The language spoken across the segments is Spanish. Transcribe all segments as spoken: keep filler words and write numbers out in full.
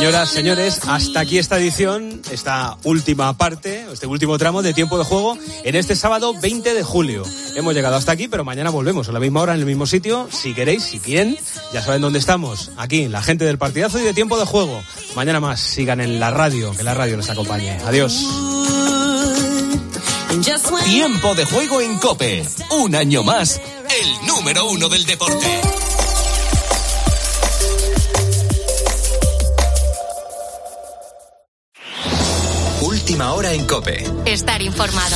Señoras, señores, hasta aquí esta edición, esta última parte, este último tramo de Tiempo de Juego en este sábado veinte de julio. Hemos llegado hasta aquí, pero mañana volvemos a la misma hora, en el mismo sitio. Si queréis, si quieren, ya saben dónde estamos. Aquí, la gente del partidazo y de Tiempo de Juego. Mañana más, sigan en la radio, que la radio les acompañe. Adiós. Tiempo de Juego en COPE. Un año más, el número uno del deporte. Última hora en COPE. Estar informado.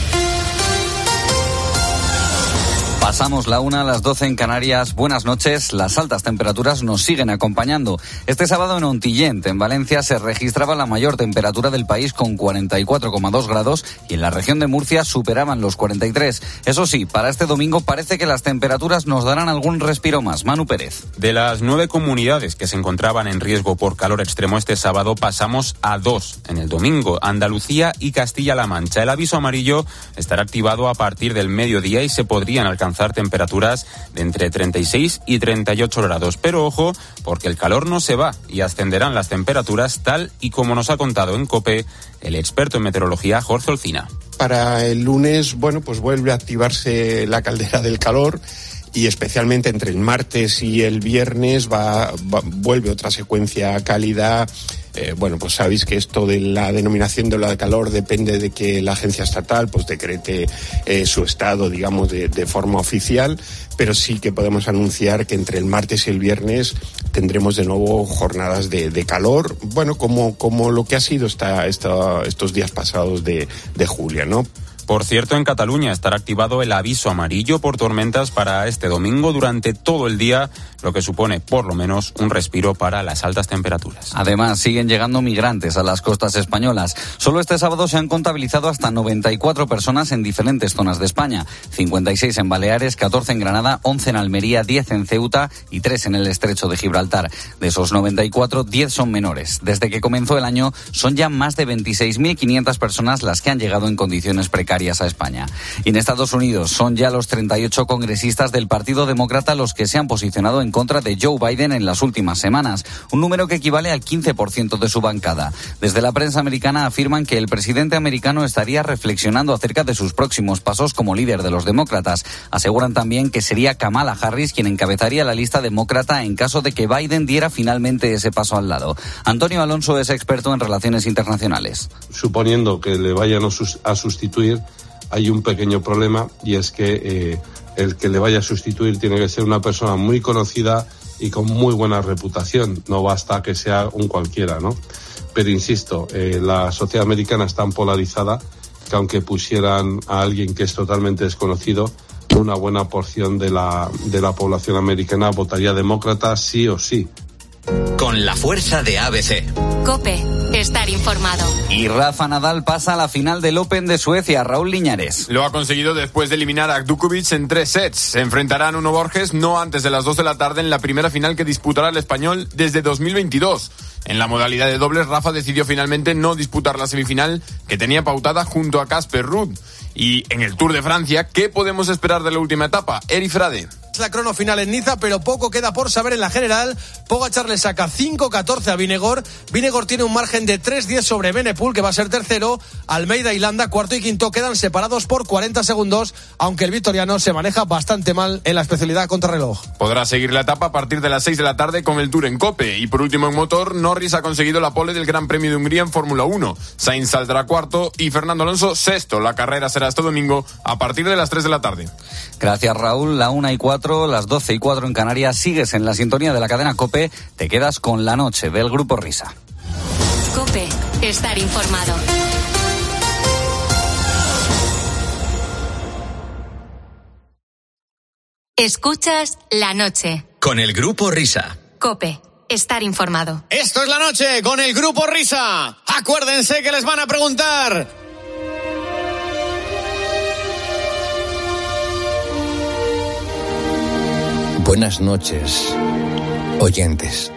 Pasamos la una a las doce en Canarias. Buenas noches. Las altas temperaturas nos siguen acompañando. Este sábado en Ontillent, en Valencia, se registraba la mayor temperatura del país con cuarenta y cuatro coma dos grados y en la región de Murcia superaban los cuarenta y tres. Eso sí, para este domingo parece que las temperaturas nos darán algún respiro más. Manu Pérez. De las nueve comunidades que se encontraban en riesgo por calor extremo este sábado, pasamos a dos en el domingo: Andalucía y Castilla-La Mancha. El aviso amarillo estará activado a partir del mediodía y se podrían alcanzar temperaturas de entre treinta y seis y treinta y ocho grados. Pero ojo, porque el calor no se va y ascenderán las temperaturas tal y como nos ha contado en COPE el experto en meteorología Jorge Olcina. Para el lunes, bueno, pues vuelve a activarse la caldera del calor y especialmente entre el martes y el viernes va, va vuelve otra secuencia cálida. Eh, bueno, pues sabéis que esto de la denominación de ola de calor depende de que la agencia estatal pues decrete eh, su estado, digamos, de, de forma oficial, pero sí que podemos anunciar que entre el martes y el viernes tendremos de nuevo jornadas de, de calor, bueno, como, como lo que ha sido esta, esta, estos días pasados de, de julio, ¿no? Por cierto, en Cataluña estará activado el aviso amarillo por tormentas para este domingo durante todo el día, lo que supone por lo menos un respiro para las altas temperaturas. Además, siguen llegando migrantes a las costas españolas. Solo este sábado se han contabilizado hasta noventa y cuatro personas en diferentes zonas de España. cincuenta y seis en Baleares, catorce en Granada, once en Almería, diez en Ceuta y tres en el Estrecho de Gibraltar. De esos noventa y cuatro, diez son menores. Desde que comenzó el año, son ya más de veintiséis mil quinientas personas las que han llegado en condiciones precarias a España. Y en Estados Unidos son ya los treinta y ocho congresistas del Partido Demócrata los que se han posicionado en contra de Joe Biden en las últimas semanas, un número que equivale al quince por ciento de su bancada. Desde la prensa americana afirman que el presidente americano estaría reflexionando acerca de sus próximos pasos como líder de los demócratas. Aseguran también que sería Kamala Harris quien encabezaría la lista demócrata en caso de que Biden diera finalmente ese paso al lado. Antonio Alonso es experto en relaciones internacionales. Suponiendo que le vayan a sustituir, hay un pequeño problema y es que eh, el que le vaya a sustituir tiene que ser una persona muy conocida y con muy buena reputación. No basta que sea un cualquiera, ¿no? Pero insisto, eh, la sociedad americana es tan polarizada que aunque pusieran a alguien que es totalmente desconocido, una buena porción de la, de la población americana votaría demócrata sí o sí. Con la fuerza de A B C. COPE, estar informado. Y Rafa Nadal pasa a la final del Open de Suecia. Raúl Liñares. Lo ha conseguido después de eliminar a Djokovic en tres sets. Se enfrentará a Nuno Borges no antes de las dos de la tarde en la primera final que disputará el español desde dos mil veintidós. En la modalidad de dobles, Rafa decidió finalmente no disputar la semifinal que tenía pautada junto a Casper Ruud. Y en el Tour de Francia, ¿qué podemos esperar de la última etapa? Eri Frade. La crono final en Niza, pero poco queda por saber en la general. Pogačar le saca cinco catorce a Vingegaard. Vingegaard tiene un margen de tres diez sobre Benepul, que va a ser tercero. Almeida y Landa, cuarto y quinto, quedan separados por cuarenta segundos, aunque el vitoriano se maneja bastante mal en la especialidad contrarreloj. Podrá seguir la etapa a partir de las seis de la tarde con el Tour en COPE. Y por último en motor, Norris ha conseguido la pole del Gran Premio de Hungría en Fórmula uno. Sainz saldrá cuarto y Fernando Alonso sexto. La carrera será este domingo a partir de las tres de la tarde. Gracias, Raúl. La una y cuatro, las doce y cuatro en Canarias. Sigues en la sintonía de la cadena COPE. Te quedas con La Noche del Grupo Risa. COPE, estar informado. Escuchas La Noche. Con el Grupo Risa. COPE, estar informado. Esto es La Noche con el Grupo Risa. Acuérdense que les van a preguntar. Buenas noches, oyentes.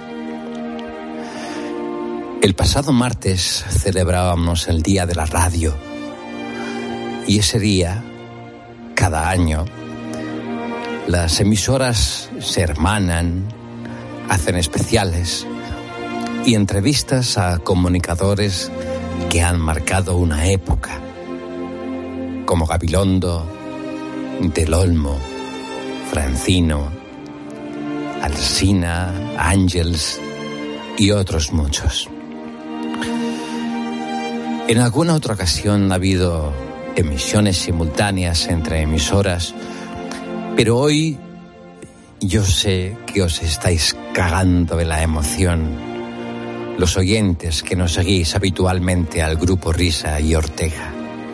El pasado martes celebrábamos el Día de la Radio. Y ese día, cada año, las emisoras se hermanan, hacen especiales, y entrevistas a comunicadores que han marcado una época, como Gabilondo, Del Olmo, Francino, Alsina, Ángels y otros muchos. En alguna otra ocasión ha habido emisiones simultáneas entre emisoras, pero hoy yo sé que os estáis cagando de la emoción, los oyentes que nos seguís habitualmente al Grupo Risa y Ortega.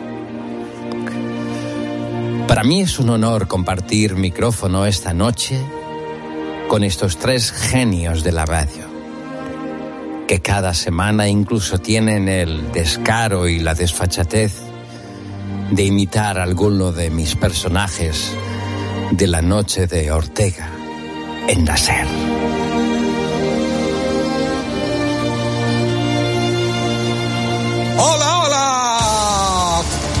Para mí es un honor compartir micrófono esta noche con estos tres genios de la radio, que cada semana incluso tienen el descaro y la desfachatez de imitar a alguno de mis personajes de la noche de Ortega en la SER. ¡Hola, hola!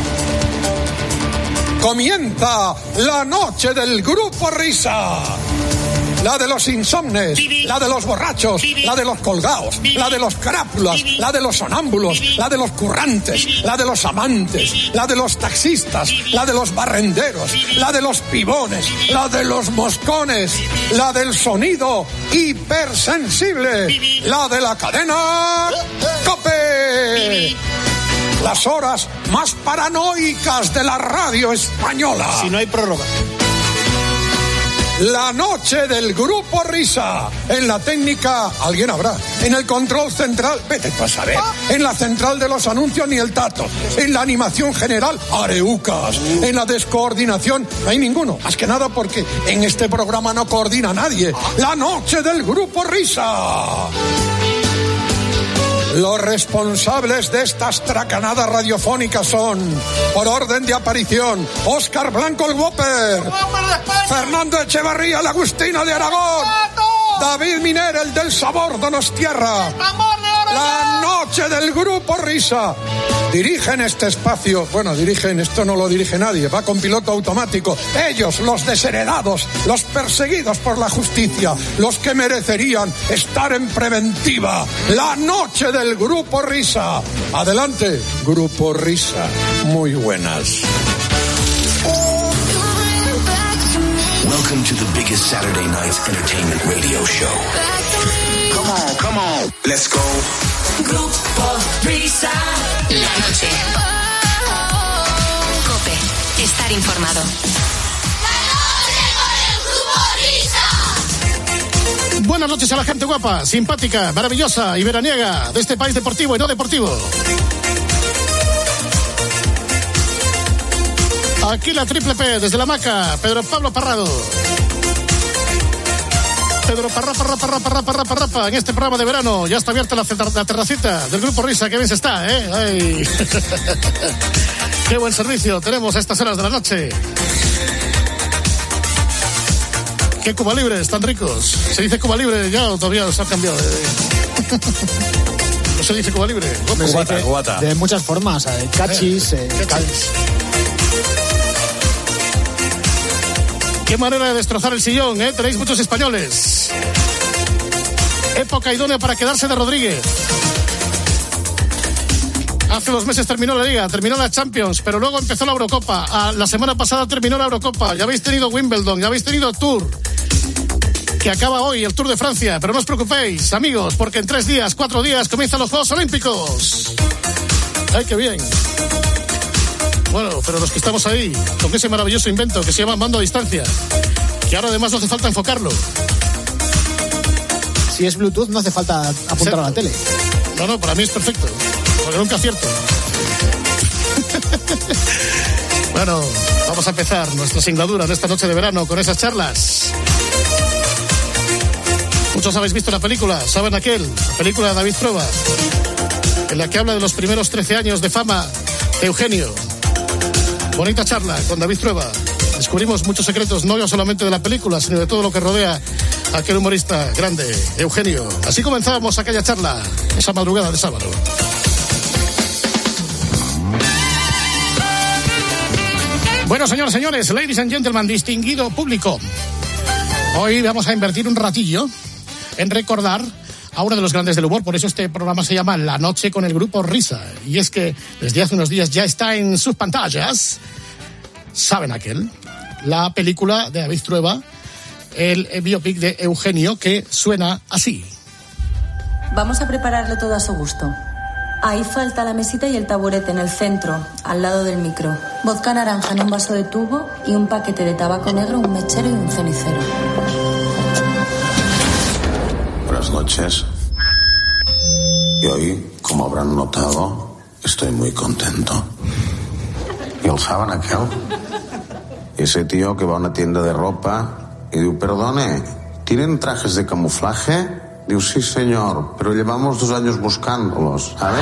Comienza la noche del Grupo Risa. La de los insomnes, la de los borrachos, la de los colgados, la de los crápulas, la de los sonámbulos, la de los currantes, la de los amantes, la de los taxistas, la de los barrenderos, la de los pibones, la de los moscones, la del sonido hipersensible, la de la cadena COPE. Las horas más paranoicas de la radio española. Si no hay prórroga. La noche del Grupo Risa. En la técnica, alguien habrá. En el control central, vete a saber. En la central de los anuncios, ni el tato. En la animación general, areucas. En la descoordinación, no hay ninguno. Más que nada porque en este programa no coordina nadie. La noche del Grupo Risa. Los responsables de estas tracanadas radiofónicas son, por orden de aparición, Óscar Blanco el Whopper, Fernando Echevarría la Agustina de Aragón, David Miner el del Sabor Donostiarra. La noche del Grupo Risa. Dirigen este espacio, bueno, dirigen, esto no lo dirige nadie, va con piloto automático. Ellos, los desheredados, los perseguidos por la justicia, los que merecerían estar en preventiva. La noche del Grupo Risa. Adelante, Grupo Risa. Muy buenas. Welcome to the biggest Saturday night's entertainment radio show. Come on, come on, let's go. Grupo Risa. La noche. COPE. Estar informado. Buenas noches a la gente guapa, simpática, maravillosa y veraniega de este país deportivo y no deportivo. Aquí la triple P, desde la hamaca, Pedro Pablo Parrado. Pedro Parra, Parra, Parra, Parra, Parra, Parra, Parra, en este programa de verano. Ya está abierta la, la terracita del Grupo Risa, que bien se está, ¿eh? Ay. Qué buen servicio tenemos a estas horas de la noche. Qué Cuba Libres tan ricos. ¿Se dice Cuba Libre ya o todavía se ha cambiado? No se dice Cuba Libre. Cubata, cubata. De muchas formas, eh, cachis, eh, eh, cachis. Qué manera de destrozar el sillón, ¿eh? Tenéis muchos españoles. Época idónea para quedarse de Rodríguez. Hace dos meses terminó la Liga, terminó la Champions, pero luego empezó la Eurocopa. Ah, la semana pasada terminó la Eurocopa. Ya habéis tenido Wimbledon, ya habéis tenido Tour, que acaba hoy, el Tour de Francia. Pero no os preocupéis, amigos, porque en tres días, cuatro días comienzan los Juegos Olímpicos. ¡Ay, qué bien! Bueno, pero los que estamos ahí, con ese maravilloso invento que se llama mando a distancia, que ahora además no hace falta enfocarlo. Si es Bluetooth, no hace falta apuntar a la tele. No, no, para mí es perfecto, porque nunca acierto. Bueno, vamos a empezar nuestra singladura de esta noche de verano con esas charlas. Muchos habéis visto la película, ¿saben aquel? La película de David Trueba, en la que habla de los primeros trece años de fama de Eugenio. Bonita charla con David Trueba. Descubrimos muchos secretos, no solamente de la película, sino de todo lo que rodea a aquel humorista grande, Eugenio. Así comenzábamos aquella charla, esa madrugada de sábado. Bueno, señores, señores, ladies and gentlemen, distinguido público. Hoy vamos a invertir un ratillo en recordar a uno de los grandes del humor, por eso este programa se llama La Noche con el Grupo Risa. Y es que desde hace unos días ya está en sus pantallas, ¿saben aquel? La película de David Trueba, el biopic de Eugenio, que suena así. Vamos a prepararlo todo a su gusto. Ahí falta la mesita y el taburete en el centro, al lado del micro. Vodka naranja en un vaso de tubo y un paquete de tabaco negro, un mechero y un cenicero. Buenas noches. Y hoy, como habrán notado, estoy muy contento. ¿Y el saben aquel? Ese tío que va a una tienda de ropa y dice, perdone, ¿tienen trajes de camuflaje? Digo, sí, señor, pero llevamos dos años buscándolos, ¿sabe?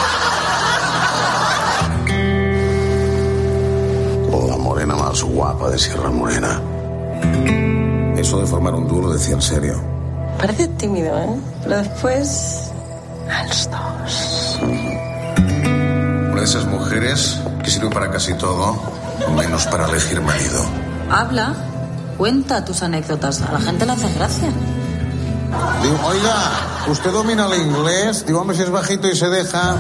La morena más guapa de Sierra Morena. Eso de formar un dúo lo decía en serio. Parece tímido, ¿eh? Pero después... a los dos. Una de esas mujeres que sirve para casi todo, menos para elegir marido. Habla, cuenta tus anécdotas, a la gente le hace gracia. Digo, oiga, ¿usted domina el inglés? Digo, hombre, si es bajito y se deja.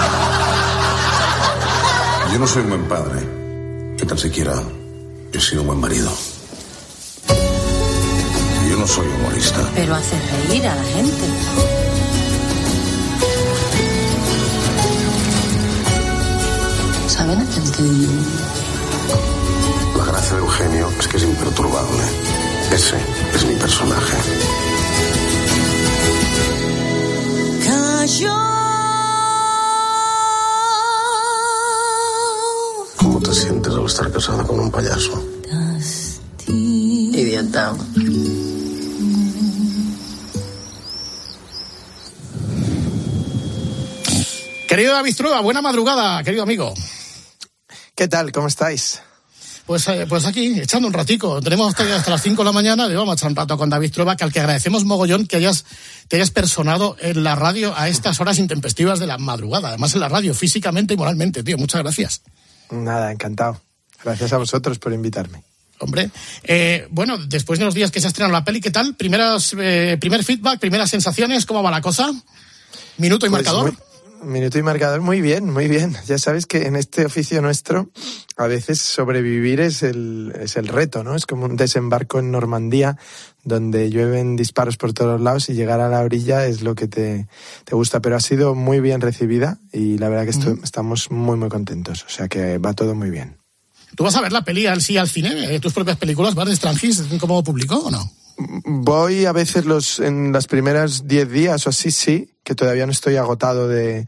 Yo no soy un buen padre. Ni tan siquiera he sido un buen marido. Yo no soy humorista. Pero hace reír a la gente. ¿Saben aquel que vive? La gracia de Eugenio es que es imperturbable. Ese es mi personaje. ¿Cómo te sientes al estar casada con un payaso? Idiota. Querido David Trueba, buena madrugada, querido amigo. ¿Qué tal? ¿Cómo estáis? Pues, eh, pues aquí, echando un ratico. Tenemos hasta, hasta las cinco de la mañana y vamos a echar un rato con David Trueba, que al que agradecemos mogollón que hayas, te hayas personado en la radio a estas horas intempestivas de la madrugada. Además en la radio, físicamente y moralmente, tío. Muchas gracias. Nada, encantado. Gracias a vosotros por invitarme. Hombre, eh, bueno, después de los días que se ha estrenado la peli, ¿qué tal? Primeras, eh, primer feedback, primeras sensaciones, ¿cómo va la cosa? Minuto y pues marcador. Muy... Minuto y marcador, muy bien, muy bien. Ya sabes que en este oficio nuestro a veces sobrevivir es el, es el reto, ¿no? Es como un desembarco en Normandía donde llueven disparos por todos lados y llegar a la orilla es lo que te, te gusta. Pero ha sido muy bien recibida y la verdad que estoy, mm. estamos muy, muy contentos. O sea que va todo muy bien. ¿Tú vas a ver la peli al sí al cine? ¿Tus propias películas vas de Strangis como público o no? Voy a veces los en las primeras diez días o así, sí, que todavía no estoy agotado de,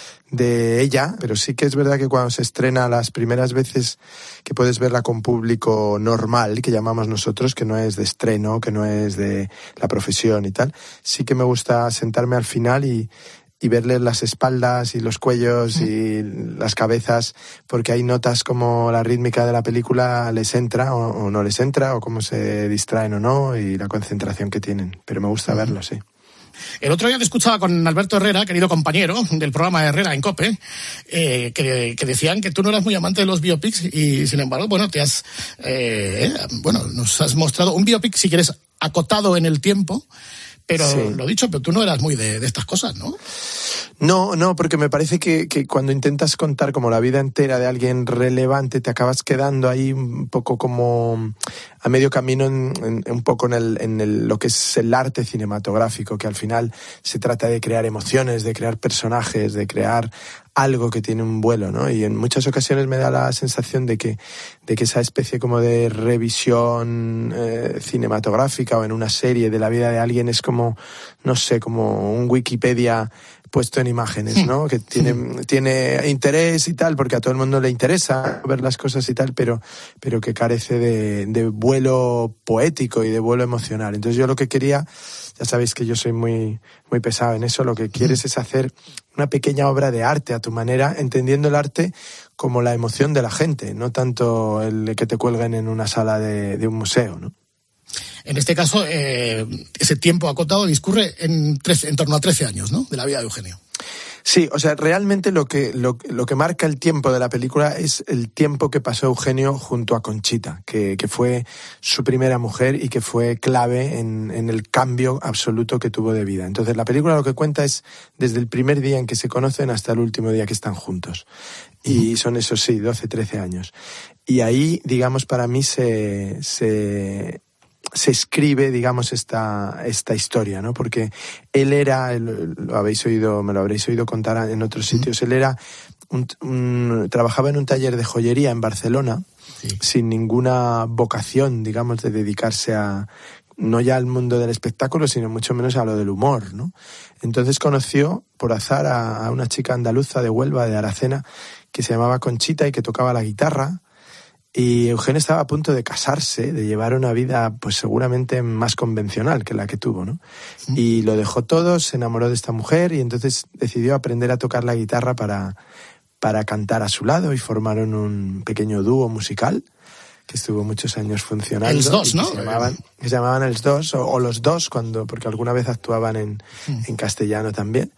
de ella, pero sí que es verdad que cuando se estrena las primeras veces que puedes verla con público normal, que llamamos nosotros, que no es de estreno, que no es de la profesión y tal, sí que me gusta sentarme al final y y verle las espaldas y los cuellos mm. y las cabezas, porque hay notas como la rítmica de la película les entra o, o no les entra, o cómo se distraen o no, y la concentración que tienen. Pero me gusta mm. verlo, sí. El otro día te escuchaba con Alberto Herrera, querido compañero del programa Herrera en COPE, eh, que, que decían que tú no eras muy amante de los biopics y, sin embargo, bueno, te has, eh, bueno, nos has mostrado un biopic, si quieres, acotado en el tiempo. Pero sí. Lo dicho, pero tú no eras muy de, de estas cosas, ¿no? No, no, porque me parece que, que cuando intentas contar como la vida entera de alguien relevante, te acabas quedando ahí un poco como a medio camino, en, en, un poco en, el, en el, lo que es el arte cinematográfico, que al final se trata de crear emociones, de crear personajes, de crear algo que tiene un vuelo, ¿no? Y en muchas ocasiones me da la sensación de que, de que esa especie como de revisión eh, cinematográfica o en una serie de la vida de alguien es como, no sé, como un Wikipedia puesto en imágenes, ¿no? Que tiene, tiene interés y tal, porque a todo el mundo le interesa ver las cosas y tal, pero, pero que carece de, de vuelo poético y de vuelo emocional. Entonces yo lo que quería, ya sabéis que yo soy muy, muy pesado en eso, lo que quieres es hacer una pequeña obra de arte a tu manera, entendiendo el arte como la emoción de la gente, no tanto el que te cuelguen en una sala de, de un museo, ¿no? En este caso, eh, ese tiempo acotado discurre en, trece, en torno a trece años, ¿no?, de la vida de Eugenio. Sí, o sea, realmente lo que, lo, lo que marca el tiempo de la película es el tiempo que pasó Eugenio junto a Conchita, que, que fue su primera mujer y que fue clave en, en el cambio absoluto que tuvo de vida. Entonces la película lo que cuenta es desde el primer día en que se conocen hasta el último día que están juntos. Y son esos, sí, doce, trece años. Y ahí, digamos, para mí se... se se escribe, digamos, esta, esta historia, ¿no? Porque él era, lo habéis oído, me lo habréis oído contar en otros sitios, él era un, un, trabajaba en un taller de joyería en Barcelona, sí, sin ninguna vocación, digamos, de dedicarse a, no ya al mundo del espectáculo, sino mucho menos a lo del humor, ¿no? Entonces conoció, por azar, a, a una chica andaluza de Huelva, de Aracena, que se llamaba Conchita y que tocaba la guitarra. Y Eugenio estaba a punto de casarse, de llevar una vida pues seguramente más convencional que la que tuvo, ¿no? ¿Sí? Y lo dejó todo, se enamoró de esta mujer y entonces decidió aprender a tocar la guitarra para, para cantar a su lado y formaron un pequeño dúo musical que estuvo muchos años funcionando. Els Dos, ¿no? Que se llamaban, que se llamaban Els Dos o, o Los Dos, cuando, porque alguna vez actuaban en, mm. en castellano también.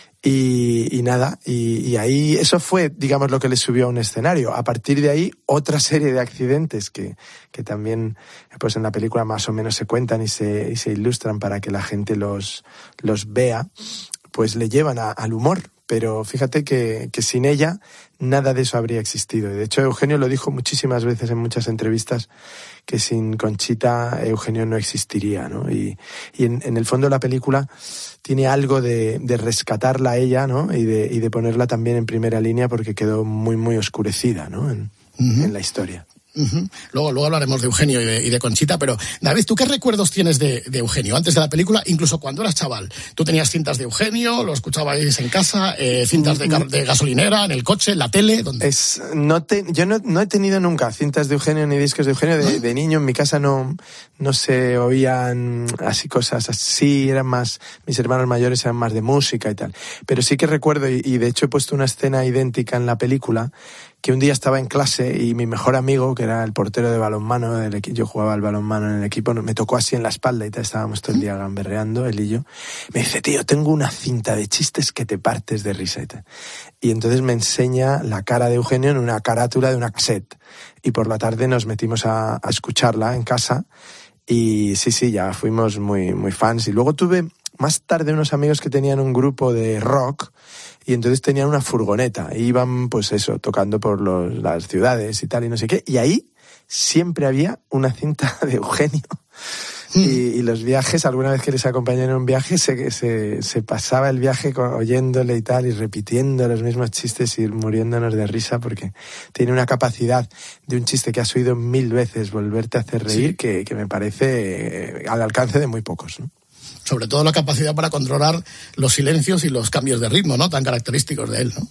Y, y nada, y, y ahí eso fue, digamos, lo que les subió a un escenario. A partir de ahí, otra serie de accidentes que, que también pues en la película más o menos se cuentan y se, y se ilustran para que la gente los, los vea, pues le llevan a, al humor. Pero fíjate que, que sin ella nada de eso habría existido. De hecho, Eugenio lo dijo muchísimas veces en muchas entrevistas, que sin Conchita Eugenio no existiría, ¿no? Y, y en, en el fondo la película tiene algo de, de rescatarla a ella, ¿no? Y de, y de ponerla también en primera línea porque quedó muy, muy oscurecida, ¿no? En, uh-huh. en la historia. Uh-huh. Luego, luego hablaremos de Eugenio y de, y de Conchita, pero David, ¿tú qué recuerdos tienes de, de Eugenio antes de la película, incluso cuando eras chaval? ¿Tú tenías cintas de Eugenio, lo escuchabais en casa, eh, cintas de, de gasolinera, en el coche, en la tele? ¿Dónde? Es, no te, yo no, no he tenido nunca cintas de Eugenio ni discos de Eugenio. De, de niño en mi casa no, no se oían así cosas así, eran más, mis hermanos mayores eran más de música y tal. Pero sí que recuerdo, y, y de hecho he puesto una escena idéntica en la película, que un día estaba en clase y mi mejor amigo, que era el portero de balonmano, del equi- yo jugaba al balonmano en el equipo, me tocó así en la espalda y tal, estábamos todo el día gamberreando, él y yo. Me dice, tío, tengo una cinta de chistes que te partes de risa y tal. Y entonces me enseña la cara de Eugenio en una carátula de una cassette. Y por la tarde nos metimos a, a escucharla en casa y sí, sí, ya fuimos muy, muy fans. Y luego tuve más tarde unos amigos que tenían un grupo de rock y entonces tenían una furgoneta e iban pues eso, tocando por los, las ciudades y tal y no sé qué, y ahí siempre había una cinta de Eugenio. Mm. Y, y los viajes, alguna vez que les acompañé en un viaje, se, se, se pasaba el viaje con, oyéndole y tal, y repitiendo los mismos chistes y muriéndonos de risa, porque tiene una capacidad de un chiste que has oído mil veces volverte a hacer reír, sí, que, que me parece eh, al alcance de muy pocos, ¿no? Sobre todo la capacidad para controlar los silencios y los cambios de ritmo, ¿no? Tan característicos de él, ¿no?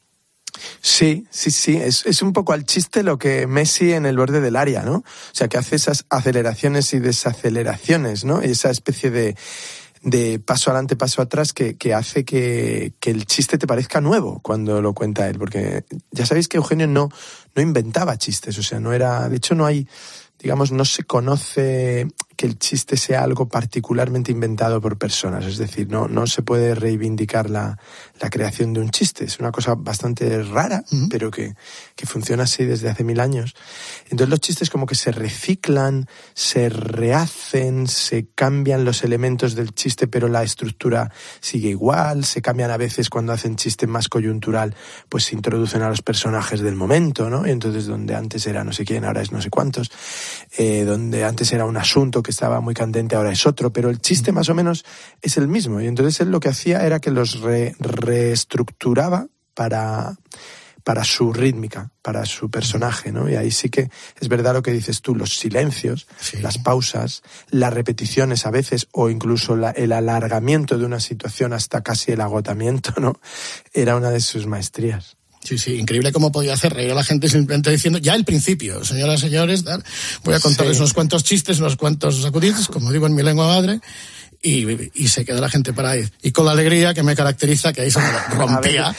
Sí, sí, sí. Es, es un poco al chiste lo que Messi en el borde del área, ¿no? O sea, que hace esas aceleraciones y desaceleraciones, ¿no? Y esa especie de, de paso adelante, paso atrás que, que hace que, que el chiste te parezca nuevo cuando lo cuenta él. Porque ya sabéis que Eugenio no, no inventaba chistes, o sea, no era... De hecho, no hay... Digamos, no se conoce que el chiste sea algo particularmente inventado por personas. Es decir, no, no se puede reivindicar la, la creación de un chiste. Es una cosa bastante rara, uh-huh. pero que, que funciona así desde hace mil años. Entonces los chistes como que se reciclan, se rehacen, se cambian los elementos del chiste, pero la estructura sigue igual. Se cambian a veces cuando hacen chiste más coyuntural, pues se introducen a los personajes del momento, ¿no? Y entonces donde antes era no sé quién, ahora es no sé cuántos. Eh, donde antes era un asunto que estaba muy candente, ahora es otro, pero el chiste más o menos es el mismo. Y entonces él lo que hacía era que los re, reestructuraba para, para su rítmica, para su personaje, ¿no? Y ahí sí que es verdad lo que dices tú, los silencios, sí, las pausas, las repeticiones a veces, o incluso la, el alargamiento de una situación hasta casi el agotamiento, ¿no? Era una de sus maestrías. Sí, sí, increíble cómo podía hacer reír a la gente simplemente diciendo, ya el principio, señoras y señores, voy a contarles sí. unos cuantos chistes, unos cuantos sacudidos, como digo en mi lengua madre, y, y se queda la gente para ahí. Y con la alegría que me caracteriza, que ahí se me rompía.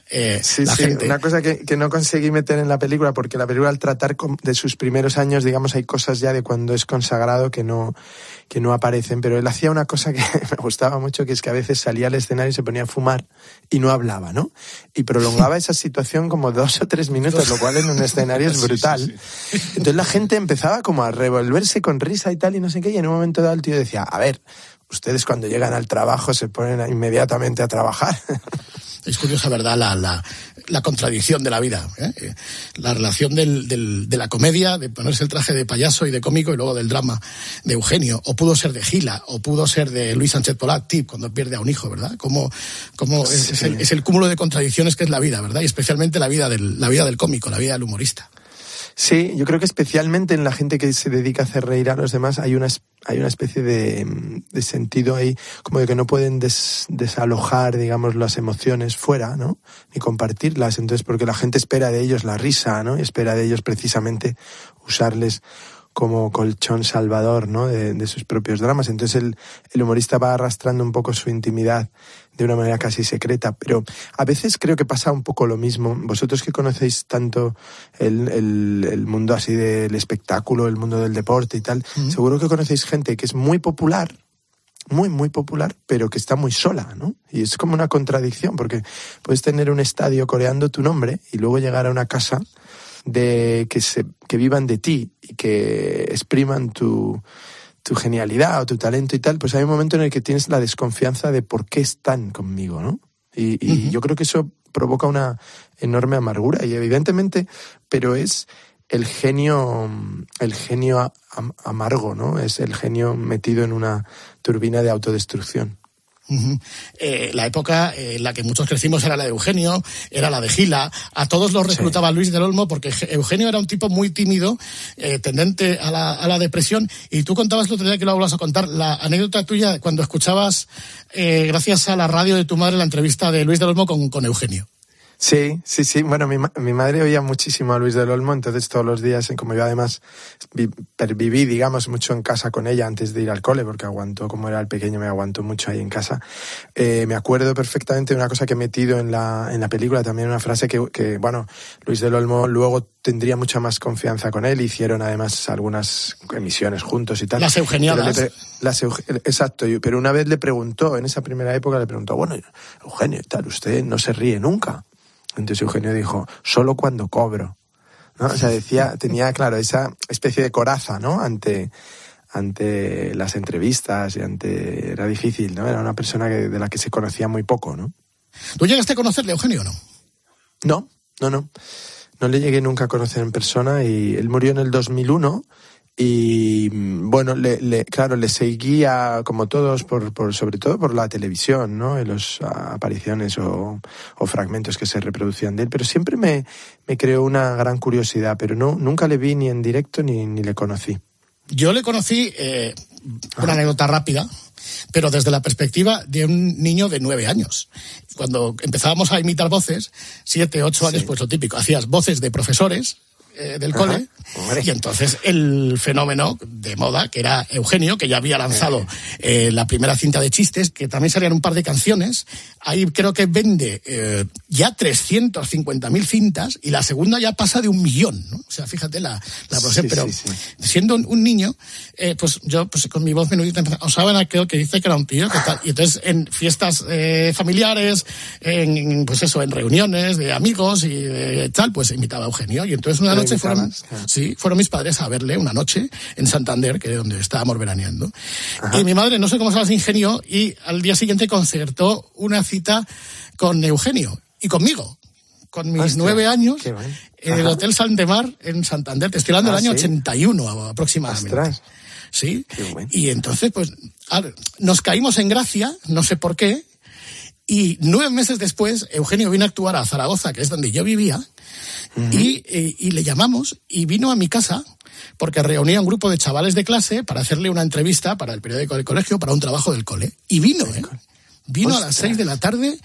eh, sí, la sí, gente. Una cosa que, que no conseguí meter en la película, porque la película al tratar de sus primeros años, digamos, hay cosas ya de cuando es consagrado que no, que no aparecen, pero él hacía una cosa que me gustaba mucho, que es que a veces salía al escenario y se ponía a fumar y no hablaba, ¿no? Y prolongaba esa situación como dos o tres minutos, lo cual en un escenario es brutal. Sí, sí, sí. Entonces la gente empezaba como a revolverse con risa y tal y no sé qué, y en un momento dado el tío decía, a ver, ustedes cuando llegan al trabajo se ponen inmediatamente a trabajar. Es curiosa, ¿verdad?, la, la, la contradicción de la vida, ¿eh? La relación del, del, de la comedia, de ponerse el traje de payaso y de cómico, y luego del drama de Eugenio, o pudo ser de Gila, o pudo ser de Luis Sánchez Polat, Tip, cuando pierde a un hijo, ¿verdad? Como, como sí. es, es, el, es el cúmulo de contradicciones que es la vida, ¿verdad? Y especialmente la vida del, la vida del cómico, la vida del humorista. Sí, yo creo que especialmente en la gente que se dedica a hacer reír a los demás hay una, hay una especie de, de sentido ahí, como de que no pueden des, desalojar, digamos, las emociones fuera, ¿no? Ni compartirlas. Entonces, porque la gente espera de ellos la risa, ¿no? Y espera de ellos precisamente usarles como colchón salvador, ¿no? De, de sus propios dramas. Entonces el, el humorista va arrastrando un poco su intimidad de una manera casi secreta, pero a veces creo que pasa un poco lo mismo. Vosotros que conocéis tanto el, el, el mundo así del espectáculo, el mundo del deporte y tal, mm. seguro que conocéis gente que es muy popular, muy, muy popular, pero que está muy sola, ¿no? Y es como una contradicción, porque puedes tener un estadio coreando tu nombre y luego llegar a una casa de que se que vivan de ti y que expriman tu tu genialidad o tu talento y tal, pues hay un momento en el que tienes la desconfianza de por qué están conmigo, ¿no? Y, y uh-huh. yo creo que eso provoca una enorme amargura y evidentemente, pero es el genio el genio am- amargo, ¿no? Es el genio metido en una turbina de autodestrucción. Uh-huh. Eh, la época en la que muchos crecimos era la de Eugenio, era la de Gila, a todos los reclutaba sí. Luis del Olmo, porque Eugenio era un tipo muy tímido, eh, tendente a la, a la depresión, y tú contabas el otro día, que lo vas a contar, la anécdota tuya cuando escuchabas, eh, gracias a la radio de tu madre, la entrevista de Luis del Olmo con, con Eugenio. Sí, sí, sí. Bueno, mi, mi madre oía muchísimo a Luis del Olmo, entonces todos los días, como yo además vi, perviví, digamos, mucho en casa con ella antes de ir al cole, porque aguantó, como era el pequeño, me aguantó mucho ahí en casa. Eh, me acuerdo perfectamente de una cosa que he metido en la, en la película, también una frase que, que, bueno, Luis del Olmo luego tendría mucha más confianza con él, hicieron además algunas emisiones juntos y tal. Las eugeniadas. Pre- las Euge- exacto, pero una vez le preguntó, en esa primera época le preguntó, bueno, Eugenio y tal, usted no se ríe nunca. Entonces Eugenio dijo, solo cuando cobro, ¿no? O sea, decía, tenía, claro, esa especie de coraza, ¿no? Ante, ante las entrevistas y ante... Era difícil, ¿no? Era una persona que, de la que se conocía muy poco, ¿no? ¿Tú llegaste a conocerle, Eugenio, o no? No, no, no. No le llegué nunca a conocer en persona y él murió en el dos mil uno y, bueno, le, le, claro, le seguía, como todos, por, por, sobre todo por la televisión, ¿no? En las apariciones o, o fragmentos que se reproducían de él, pero siempre me, me creó una gran curiosidad, pero no, nunca le vi ni en directo ni, ni le conocí. Yo le conocí, eh, una anécdota rápida, pero desde la perspectiva de un niño de nueve años. Cuando empezábamos a imitar voces, siete, ocho años, sí. Pues lo típico, hacías voces de profesores eh, del Ajá. cole, y entonces el fenómeno de moda, que era Eugenio, que ya había lanzado eh, la primera cinta de chistes, que también salían un par de canciones, ahí creo que vende eh, ya trescientas cincuenta mil cintas, y la segunda ya pasa de un millón, ¿no? O sea, fíjate la, la sí, pero sí, sí. Siendo un, un niño, eh, pues yo pues con mi voz menudita, o saben aquel que dice que era un tío, que tal, y entonces en fiestas eh, familiares, en, pues eso, en reuniones de amigos y de tal, pues imitaba a Eugenio, y entonces una noche fueron, sí, fueron mis padres a verle una noche en Santander, que es donde estábamos veraneando. Ajá. Y mi madre, no sé cómo se las ingenió, y al día siguiente concertó una cita con Eugenio y conmigo, con mis Hostia, nueve años, en el Hotel Saldemar en Santander. Te estoy hablando del ah, año ¿sí? ochenta y uno aproximadamente. Ostras. Sí. Bueno. Y entonces, pues, a ver, nos caímos en gracia, no sé por qué, y nueve meses después, Eugenio vino a actuar a Zaragoza, que es donde yo vivía, uh-huh. y, y, y le llamamos, y vino a mi casa, porque reunía un grupo de chavales de clase para hacerle una entrevista para el periódico del colegio, para un trabajo del cole. Y vino, ¿eh? Vino Ostras. a las seis de la tarde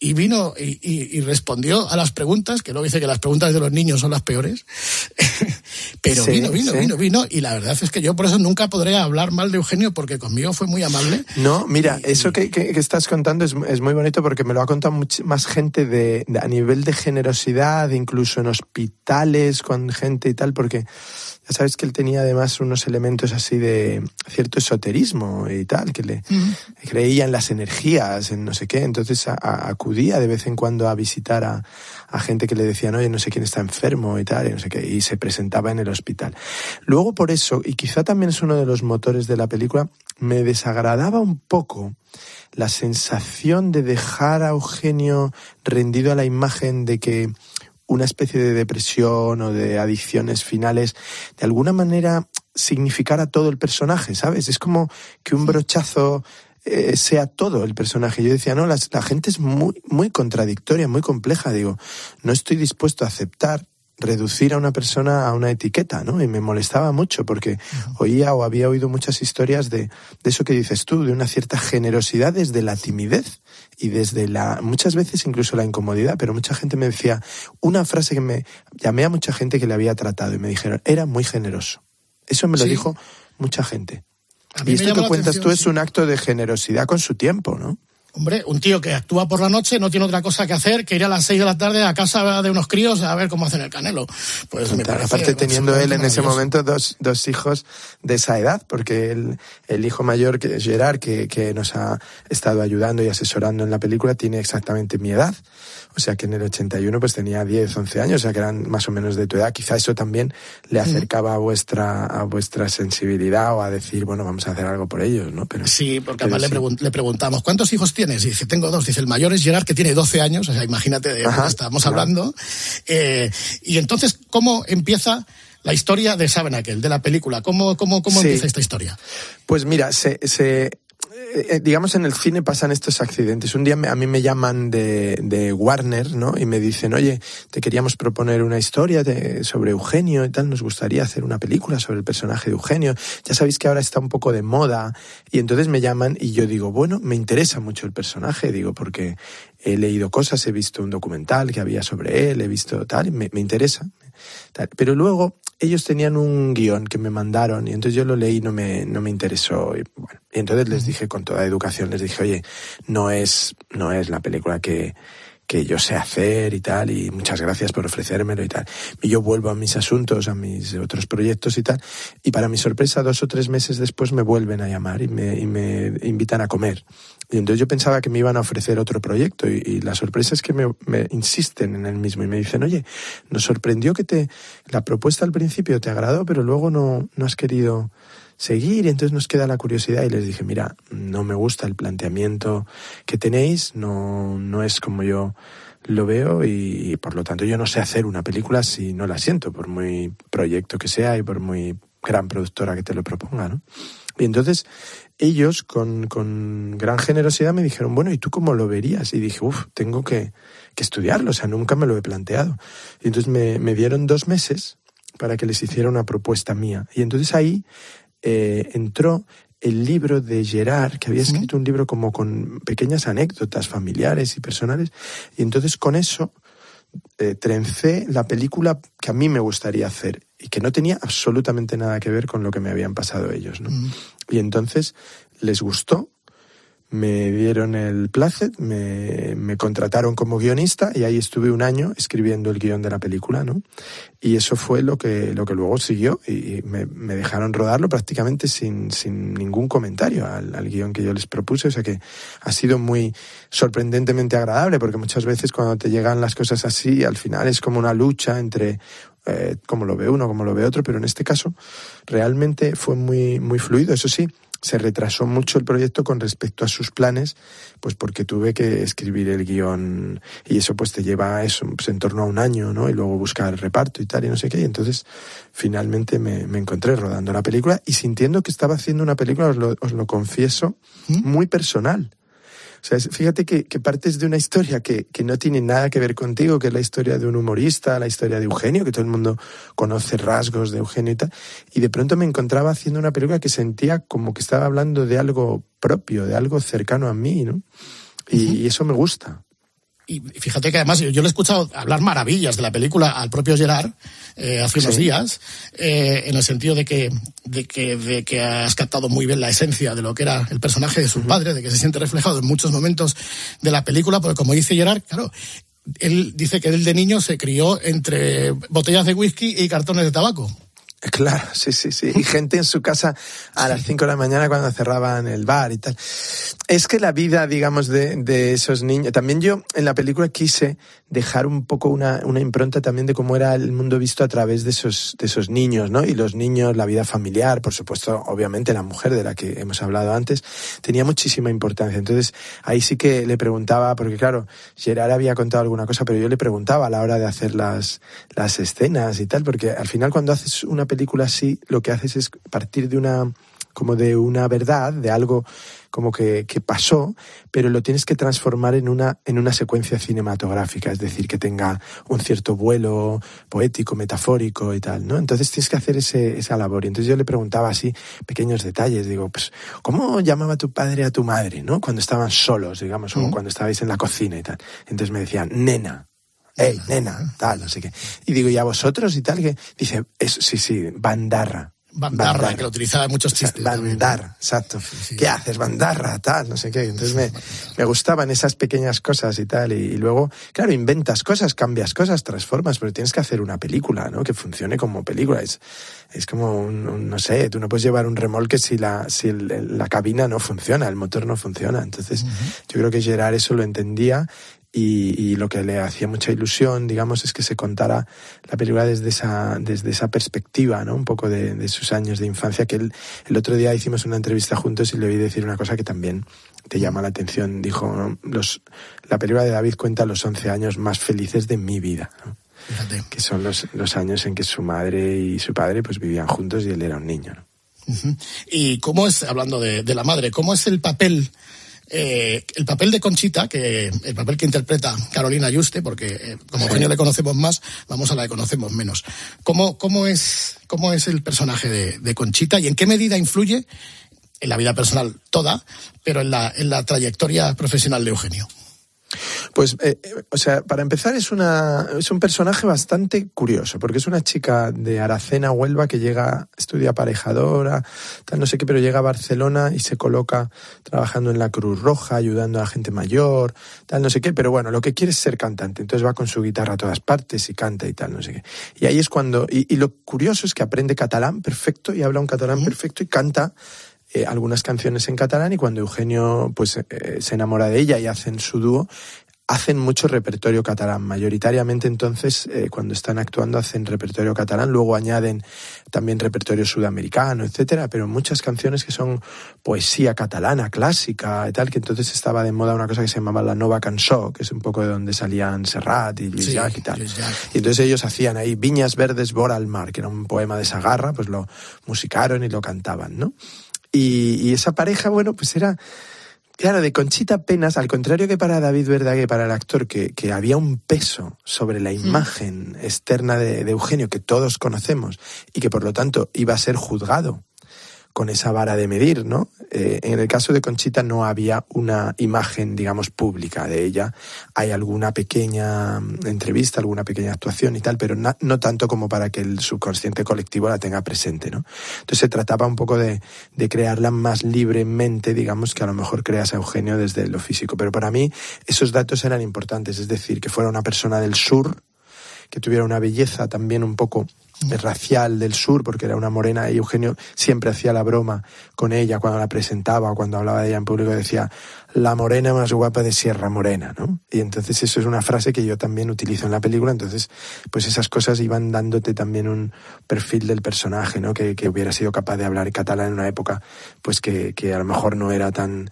y vino y, y, y respondió a las preguntas, que luego dice que las preguntas de los niños son las peores, pero sí, vino, vino, sí. vino, vino, y la verdad es que yo por eso nunca podré hablar mal de Eugenio, porque conmigo fue muy amable. No, mira, y, eso que, que, que estás contando es, es muy bonito, porque me lo ha contado much, más gente de, de a nivel de generosidad, incluso en hospitales con gente y tal, porque ya sabes que él tenía además unos elementos así de cierto esoterismo y tal, que le uh-huh. creía en las energías, en no sé qué, entonces a, a, acudía de vez en cuando a visitar a, a gente que le decían, oye, no sé quién está enfermo y tal, y no sé qué, y se presentaba en el hospital. Luego por eso, y quizá también es uno de los motores de la película, me desagradaba un poco la sensación de dejar a Eugenio rendido a la imagen de que una especie de depresión o de adicciones finales, de alguna manera significara todo el personaje, ¿sabes? Es como que un brochazo eh, sea todo el personaje. Yo decía, no, la, la gente es muy, muy contradictoria, muy compleja. Digo, no estoy dispuesto a aceptar reducir a una persona a una etiqueta, ¿no? Y me molestaba mucho porque uh-huh. oía o había oído muchas historias de, de eso que dices tú, de una cierta generosidad desde la timidez y desde la, muchas veces incluso la incomodidad, pero mucha gente me decía una frase que me, llamé a mucha gente que le había tratado y me dijeron, era muy generoso. Eso me lo sí. dijo mucha gente. Y esto que cuentas tú sí. es un acto de generosidad con su tiempo, ¿no? Hombre, un tío que actúa por la noche no tiene otra cosa que hacer que ir a las seis de la tarde a casa de unos críos a ver cómo hacen el Canelo. Pues me parece, aparte teniendo él en ese momento dos, dos hijos de esa edad, porque el, el hijo mayor, que es Gerard, que, que nos ha estado ayudando y asesorando en la película, tiene exactamente mi edad. O sea que en el ochenta y uno pues tenía diez, once años, o sea que eran más o menos de tu edad. Quizá eso también le acercaba a vuestra a vuestra sensibilidad o a decir, bueno, vamos a hacer algo por ellos, ¿no? Pero, sí, porque además sí. le, pregun- le preguntamos, ¿cuántos hijos tienes? Y dice, tengo dos. Dice, el mayor es Gerard, que tiene doce años, o sea, imagínate de lo que estamos hablando. Eh, y entonces, ¿cómo empieza la historia de Sabenakel, de la película? ¿Cómo, cómo, cómo sí. empieza esta historia? Pues mira, se... se... Eh, digamos, en el cine pasan estos accidentes. Un día me, a mí me llaman de, de Warner, ¿no? Y me dicen, oye, te queríamos proponer una historia de, sobre Eugenio y tal, nos gustaría hacer una película sobre el personaje de Eugenio. Ya sabéis que ahora está un poco de moda. Y entonces me llaman y yo digo, bueno, me interesa mucho el personaje, digo, porque he leído cosas, he visto un documental que había sobre él, he visto tal, y me, me interesa. Tal. Pero luego ellos tenían un guión que me mandaron y entonces yo lo leí y no me, no me interesó. Y, bueno, y entonces les dije con toda educación, les dije, oye, no es, no es la película que, que yo sé hacer y tal, y muchas gracias por ofrecérmelo y tal. Y yo vuelvo a mis asuntos, a mis otros proyectos y tal, y para mi sorpresa, dos o tres meses después me vuelven a llamar y me, y me invitan a comer. Y entonces yo pensaba que me iban a ofrecer otro proyecto y, y la sorpresa es que me, me insisten en el mismo y me dicen, oye, nos sorprendió que te la propuesta al principio te agradó, pero luego no, no has querido seguir y entonces nos queda la curiosidad. Y les dije, mira, no me gusta el planteamiento que tenéis, no, no es como yo lo veo y, y por lo tanto yo no sé hacer una película si no la siento, por muy proyecto que sea y por muy gran productora que te lo proponga, ¿no? Y entonces ellos con, con gran generosidad me dijeron, bueno, ¿y tú cómo lo verías? Y dije, uff, tengo que, que estudiarlo, o sea, nunca me lo he planteado. Y entonces me, me dieron dos meses para que les hiciera una propuesta mía. Y entonces ahí eh, entró el libro de Gerard, que había escrito un libro como con pequeñas anécdotas familiares y personales, y entonces con eso eh, trencé la película que a mí me gustaría hacer y que no tenía absolutamente nada que ver con lo que me habían pasado ellos, ¿no? Mm. Y entonces les gustó, me dieron el placet, me, me contrataron como guionista y ahí estuve un año escribiendo el guión de la película, ¿no? Y eso fue lo que, lo que luego siguió y me, me dejaron rodarlo prácticamente sin, sin ningún comentario al, al guión que yo les propuse. O sea que ha sido muy sorprendentemente agradable porque muchas veces cuando te llegan las cosas así, al final es como una lucha entre eh, cómo lo ve uno, cómo lo ve otro, pero en este caso realmente fue muy, muy fluido. Eso sí, se retrasó mucho el proyecto con respecto a sus planes, pues porque tuve que escribir el guión y eso pues te lleva a eso, pues en torno a un año, ¿no? Y luego buscar el reparto y tal y no sé qué. Y entonces finalmente me, me encontré rodando la película y sintiendo que estaba haciendo una película, os lo, os lo confieso, ¿Mm? muy personal. O sea, fíjate que, que partes de una historia que, que no tiene nada que ver contigo, que es la historia de un humorista, la historia de Eugenio, que todo el mundo conoce rasgos de Eugenio y tal, y de pronto me encontraba haciendo una película que sentía como que estaba hablando de algo propio, de algo cercano a mí, ¿no? Y, uh-huh. y eso me gusta. Y fíjate que además yo, yo le he escuchado hablar maravillas de la película al propio Gerard eh, hace unos Sí. días, eh, en el sentido de que, de, que, de que has captado muy bien la esencia de lo que era el personaje de su uh-huh. padre, de que se siente reflejado en muchos momentos de la película, porque como dice Gerard, claro, él dice que él de niño se crió entre botellas de whisky y cartones de tabaco. Claro, sí, sí, sí. Y gente en su casa a las cinco de la mañana cuando cerraban el bar y tal. Es que la vida, digamos, de, de esos niños... También yo en la película quise dejar un poco una, una impronta también de cómo era el mundo visto a través de esos, de esos niños, ¿no? Y los niños, la vida familiar, por supuesto, obviamente la mujer de la que hemos hablado antes, tenía muchísima importancia. Entonces ahí sí que le preguntaba, porque claro, Gerard había contado alguna cosa, pero yo le preguntaba a la hora de hacer las, las escenas y tal, porque al final cuando haces una película así, lo que haces es partir de una, como de una verdad, de algo como que, que pasó, pero lo tienes que transformar en una, en una secuencia cinematográfica, es decir, que tenga un cierto vuelo poético, metafórico y tal, ¿no? Entonces tienes que hacer ese, esa labor. Y entonces yo le preguntaba así, pequeños detalles, digo, pues, ¿cómo llamaba tu padre a tu madre, no? Cuando estaban solos, digamos, o cuando estabais en la cocina y tal. Entonces me decían, nena. Ey, nena, tal, no sé qué. Y digo, ¿y a vosotros y tal? Que dice, eso, sí, sí, bandarra. Bandarra, Bandarra. que lo utilizaba en muchos chistes. O sea, bandar, exacto. Sí, sí. ¿Qué haces, bandarra, tal, no sé qué? Entonces me, me gustaban esas pequeñas cosas y tal. Y, y luego, claro, inventas cosas, cambias cosas, transformas, pero tienes que hacer una película, ¿no? Que funcione como película. Es, es como un, un, no sé, tú no puedes llevar un remolque si la, si el, la cabina no funciona, el motor no funciona. Entonces, uh-huh. yo creo que Gerard eso lo entendía. Y, y lo que le hacía mucha ilusión, digamos, es que se contara la película desde esa, desde esa perspectiva, ¿no? Un poco de, de sus años de infancia, que él, el otro día hicimos una entrevista juntos y le oí decir una cosa que también te llama la atención. Dijo, ¿no? los, la película de David cuenta los once años más felices de mi vida, ¿no? Fíjate. Que son los, los años en que su madre y su padre pues vivían juntos y él era un niño, ¿no? Uh-huh. Y cómo es, hablando de, de la madre, ¿cómo es el papel... Eh, el papel de Conchita, que el papel que interpreta Carolina Yuste, porque eh, como Eugenio le conocemos más, vamos a la que conocemos menos. ¿Cómo, cómo, es, cómo es el personaje de, de Conchita y en qué medida influye en la vida personal toda, pero en la, en la trayectoria profesional de Eugenio? Pues, eh, o sea, para empezar es una es un personaje bastante curioso, porque es una chica de Aracena, Huelva, que llega, estudia aparejadora, tal no sé qué, pero llega a Barcelona y se coloca trabajando en la Cruz Roja, ayudando a la gente mayor, tal no sé qué, pero bueno, lo que quiere es ser cantante, entonces va con su guitarra a todas partes y canta y tal, no sé qué. Y ahí es cuando, y, y lo curioso es que aprende catalán perfecto y habla un catalán ¿Mm? perfecto y canta Eh, algunas canciones en catalán, y cuando Eugenio pues eh, se enamora de ella y hacen su dúo, hacen mucho repertorio catalán. Mayoritariamente entonces eh, cuando están actuando hacen repertorio catalán, luego añaden también repertorio sudamericano, etcétera, pero muchas canciones que son poesía catalana, clásica y tal, que entonces estaba de moda una cosa que se llamaba la nova cançó, que es un poco de donde salían Serrat y Lluís Llach y tal. Y entonces ellos hacían ahí Viñas verdes vora al mar, que era un poema de Sagarra, pues lo musicaron y lo cantaban, ¿no? Y, y esa pareja, bueno, pues era, claro, de Conchita apenas, al contrario que para David Verdaguer, para el actor, que, que había un peso sobre la imagen mm. externa de, de Eugenio, que todos conocemos, y que por lo tanto iba a ser juzgado con esa vara de medir, ¿no? Eh, en el caso de Conchita no había una imagen, digamos, pública de ella. Hay alguna pequeña entrevista, alguna pequeña actuación y tal, pero na, no tanto como para que el subconsciente colectivo la tenga presente, ¿no? Entonces se trataba un poco de, de crearla más libremente, digamos, que a lo mejor creas a Eugenio desde lo físico. Pero para mí esos datos eran importantes, es decir, que fuera una persona del sur, que tuviera una belleza también un poco racial del sur, porque era una morena, y Eugenio siempre hacía la broma con ella cuando la presentaba o cuando hablaba de ella en público, decía la morena más guapa de Sierra Morena, ¿no? Y entonces eso es una frase que yo también utilizo en la película. Entonces pues esas cosas iban dándote también un perfil del personaje, ¿no? Que, que hubiera sido capaz de hablar catalán en una época pues que, que a lo mejor no era tan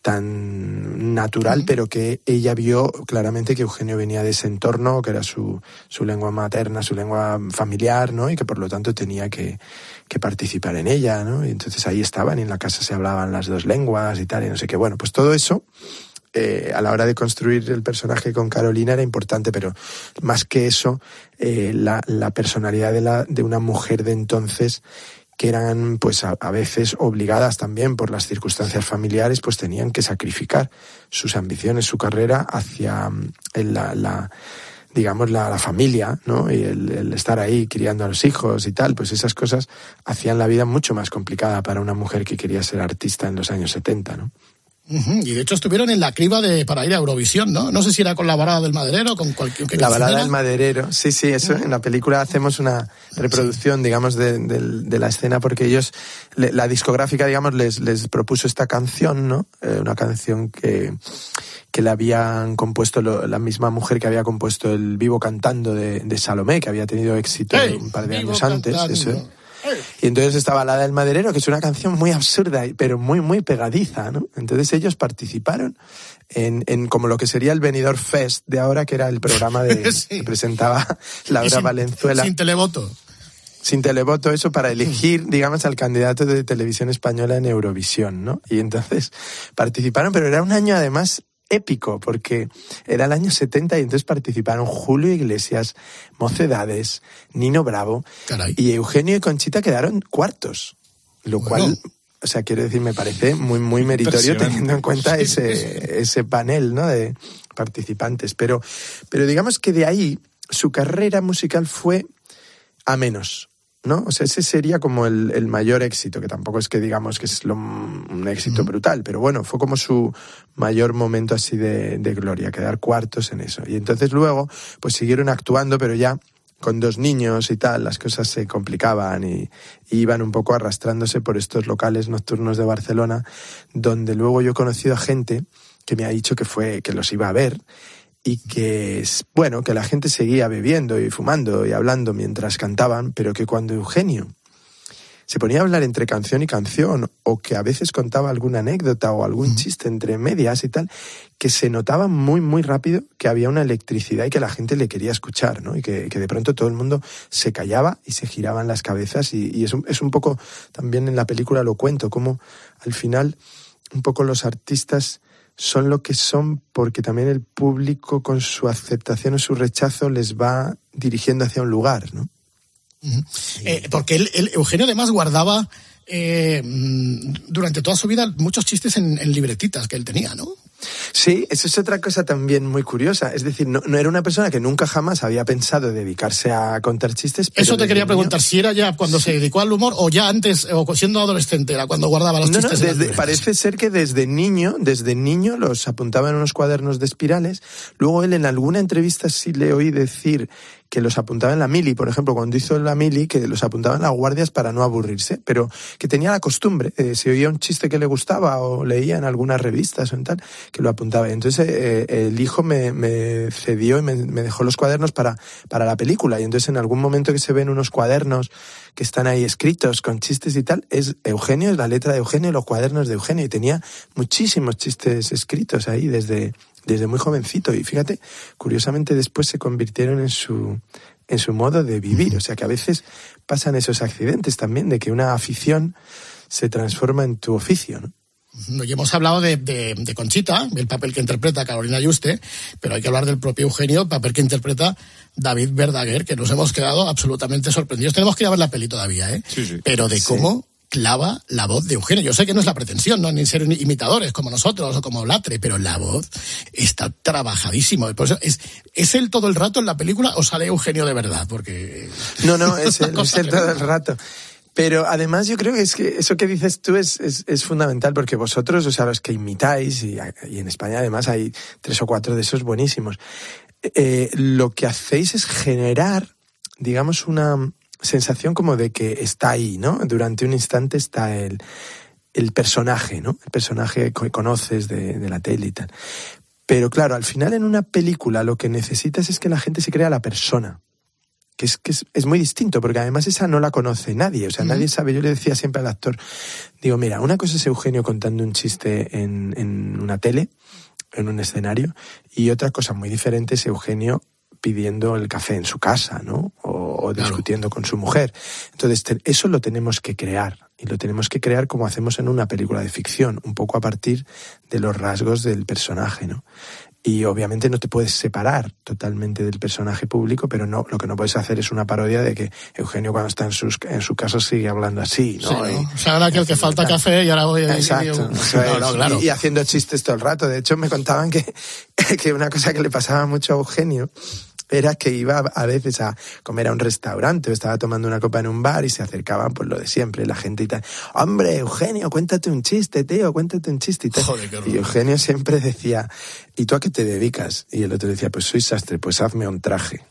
tan natural, uh-huh. pero que ella vio claramente que Eugenio venía de ese entorno, que era su, su lengua materna, su lengua familiar, ¿no? Y que por lo tanto tenía que, que participar en ella, ¿no? Y entonces ahí estaban y en la casa se hablaban las dos lenguas y tal, y no sé qué. Bueno, pues todo eso eh, a la hora de construir el personaje con Carolina era importante, pero más que eso, eh, la, la personalidad de, la, de una mujer de entonces que eran pues a, a veces obligadas también por las circunstancias familiares, pues tenían que sacrificar sus ambiciones, su carrera hacia el, la, la digamos la, la familia, ¿no? Y el, el estar ahí criando a los hijos y tal, pues esas cosas hacían la vida mucho más complicada para una mujer que quería ser artista en los años setenta, ¿no? Uh-huh. Y de hecho estuvieron en la criba de para ir a Eurovisión, ¿no? No sé si era con la balada del maderero, con cualquier... La balada del maderero, sí, sí, eso uh-huh. En la película hacemos una reproducción, sí. digamos, de, de, de la escena, porque ellos, le, la discográfica, digamos, les, les propuso esta canción, ¿no? Eh, una canción que, que le habían compuesto lo, la misma mujer que había compuesto el Vivo Cantando de, de Salomé, que había tenido éxito hey, un par de años antes, eso. Y entonces esta balada del maderero, que es una canción muy absurda, pero muy, muy pegadiza, ¿no? Entonces ellos participaron en, en como lo que sería el Benidorm Fest de ahora, que era el programa de, sí. que presentaba Laura sin, Valenzuela. Sin televoto. Sin televoto, eso, para elegir, digamos, al candidato de televisión española en Eurovisión, ¿no? Y entonces participaron, pero era un año además épico, porque era el año setenta y entonces participaron Julio Iglesias, Mocedades, Nino Bravo, Caray. Y Eugenio y Conchita quedaron cuartos, lo bueno. cual, o sea, quiero decir, me parece muy, muy meritorio teniendo en cuenta sí, ese, sí. ese panel, ¿no? De participantes, pero, pero digamos que de ahí su carrera musical fue a menos, ¿no? O sea, ese sería como el, el mayor éxito, que tampoco es que digamos que es lo, un éxito uh-huh. brutal, pero bueno, fue como su mayor momento así de, de gloria, quedar cuartos en eso. Y entonces luego, pues siguieron actuando, pero ya con dos niños y tal, las cosas se complicaban y, y iban un poco arrastrándose por estos locales nocturnos de Barcelona, donde luego yo he conocido a gente que me ha dicho que fue, que los iba a ver, y que, bueno, que la gente seguía bebiendo y fumando y hablando mientras cantaban, pero que cuando Eugenio se ponía a hablar entre canción y canción, o que a veces contaba alguna anécdota o algún chiste entre medias y tal, que se notaba muy, muy rápido que había una electricidad y que la gente le quería escuchar, ¿no? Y que, que de pronto todo el mundo se callaba y se giraban las cabezas, y, y es, un, es un poco, también en la película lo cuento, como al final un poco los artistas son lo que son porque también el público, con su aceptación o su rechazo, les va dirigiendo hacia un lugar, ¿no? Uh-huh. Eh, porque él, él, Eugenio además guardaba eh, durante toda su vida muchos chistes en, en libretitas que él tenía, ¿no? Sí, eso es otra cosa también muy curiosa. Es decir, no, no era una persona que nunca jamás había pensado dedicarse a contar chistes. Pero eso te quería preguntar, niño, si era ya cuando se dedicó al humor o ya antes, o siendo adolescente, era cuando guardaba los no, chistes. No, en desde, parece ser que desde niño, desde niño los apuntaba en unos cuadernos de espirales. Luego él en alguna entrevista sí le oí decir que los apuntaba en la mili, por ejemplo, cuando hizo la mili, que los apuntaba en las guardias para no aburrirse, pero que tenía la costumbre, eh, si oía un chiste que le gustaba o leía en algunas revistas o en tal, que lo apuntaba. Y entonces eh, el hijo me, me cedió y me, me dejó los cuadernos para, para la película, y entonces en algún momento que se ven unos cuadernos que están ahí escritos con chistes y tal, es Eugenio, es la letra de Eugenio, los cuadernos de Eugenio, y tenía muchísimos chistes escritos ahí desde... desde muy jovencito, y fíjate, curiosamente después se convirtieron en su en su modo de vivir, o sea que a veces pasan esos accidentes también, de que una afición se transforma en tu oficio, ¿no? Y hemos hablado de, de, de Conchita, el papel que interpreta Carolina Yuste, pero hay que hablar del propio Eugenio, el papel que interpreta David Verdaguer, que nos hemos quedado absolutamente sorprendidos. Tenemos que ir a ver la peli todavía, ¿eh? Sí, sí. Pero de cómo... Sí. clava la voz de Eugenio. Yo sé que no es la pretensión, no, ni ser imitadores como nosotros o como Latre, pero la voz está trabajadísimo. Por eso, ¿es, ¿es él todo el rato en la película o sale Eugenio de verdad? Porque no, no, es él, es él todo el rato. Pero además yo creo que es que eso que dices tú es, es, es fundamental, porque vosotros, o sea, los que imitáis, y, y en España además hay tres o cuatro de esos buenísimos, eh, lo que hacéis es generar, digamos, una sensación como de que está ahí, ¿no? Durante un instante está el, el personaje, ¿no? El personaje que conoces de, de la tele y tal. Pero claro, al final en una película lo que necesitas es que la gente se crea la persona. Que es, que es, es muy distinto, porque además esa no la conoce nadie, o sea, uh-huh. nadie sabe. Yo le decía siempre al actor, digo, mira, una cosa es Eugenio contando un chiste en, en una tele, en un escenario, y otra cosa muy diferente es Eugenio pidiendo el café en su casa, ¿no? O, o discutiendo claro. con su mujer. Entonces, te, eso lo tenemos que crear. Y lo tenemos que crear como hacemos en una película de ficción, un poco a partir de los rasgos del personaje, ¿no? Y obviamente no te puedes separar totalmente del personaje público, pero no, lo que no puedes hacer es una parodia de que Eugenio cuando está en, sus, en su casa sigue hablando así, ¿no? Sí, ¿no? Y, o sea, ahora que el que falta café y ahora voy a... Exacto. Y, y, o sea, no, no, claro. y, y haciendo chistes todo el rato. De hecho, me contaban que, que una cosa que le pasaba mucho a Eugenio era que iba a veces a comer a un restaurante o estaba tomando una copa en un bar y se acercaban pues lo de siempre, la gente y tal. Hombre, Eugenio, cuéntate un chiste, tío, cuéntate un chiste y tal. Joder, qué y Eugenio siempre decía, ¿y tú a qué te dedicas? Y el otro decía, pues soy sastre, pues hazme un traje.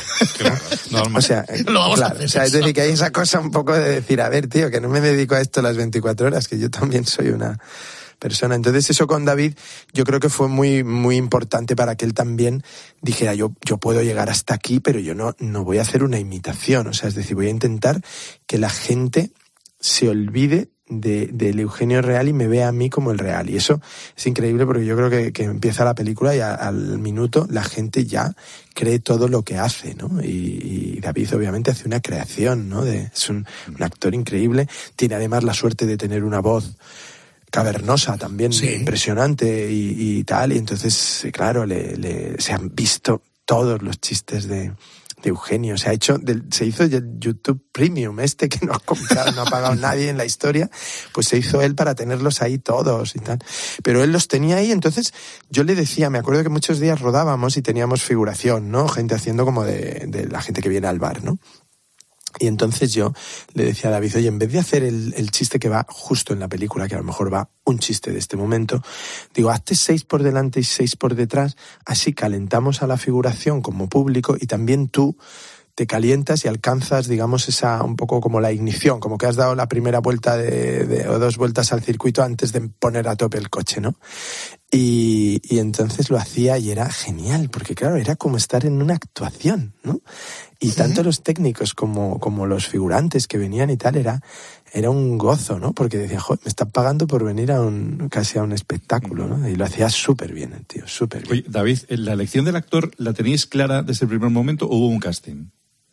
O sea, claro, o sea, es decir, que hay esa cosa un poco de decir, a ver, tío, que no me dedico a esto las veinticuatro horas, que yo también soy una persona. Entonces eso con David yo creo que fue muy muy importante para que él también dijera, yo yo puedo llegar hasta aquí, pero yo no no voy a hacer una imitación, o sea, es decir, voy a intentar que la gente se olvide de del Eugenio real y me vea a mí como el real. Y eso es increíble porque yo creo que, que empieza la película y a, al minuto la gente ya cree todo lo que hace, ¿no? Y, y David obviamente hace una creación, ¿no? De, es un, un actor increíble, tiene además la suerte de tener una voz cavernosa también, sí, impresionante y, y tal, y entonces, claro, le, le, se han visto todos los chistes de, de Eugenio, se ha hecho, del, se hizo el YouTube Premium, este que no ha comprado, no ha pagado nadie en la historia, pues se hizo él para tenerlos ahí todos y tal, pero él los tenía ahí, entonces yo le decía, me acuerdo que muchos días rodábamos y teníamos figuración, ¿no? Gente haciendo como de, de la gente que viene al bar, ¿no? Y entonces yo le decía a David, oye, en vez de hacer el, el chiste que va justo en la película, que a lo mejor va un chiste de este momento, digo, hazte seis por delante y seis por detrás, así calentamos a la figuración como público y también tú te calientas y alcanzas, digamos, esa un poco como la ignición, como que has dado la primera vuelta de, de, o dos vueltas al circuito antes de poner a tope el coche, ¿no? Y, y entonces lo hacía y era genial, porque claro, era como estar en una actuación, ¿no? Y ¿sí? Tanto los técnicos como, como los figurantes que venían y tal, era, era un gozo, ¿no? Porque decía, joder, me están pagando por venir a un, casi a un espectáculo, ¿no? Y lo hacía súper bien el tío, súper bien. Oye, David, ¿la elección del actor la teníais clara desde el primer momento o hubo un casting?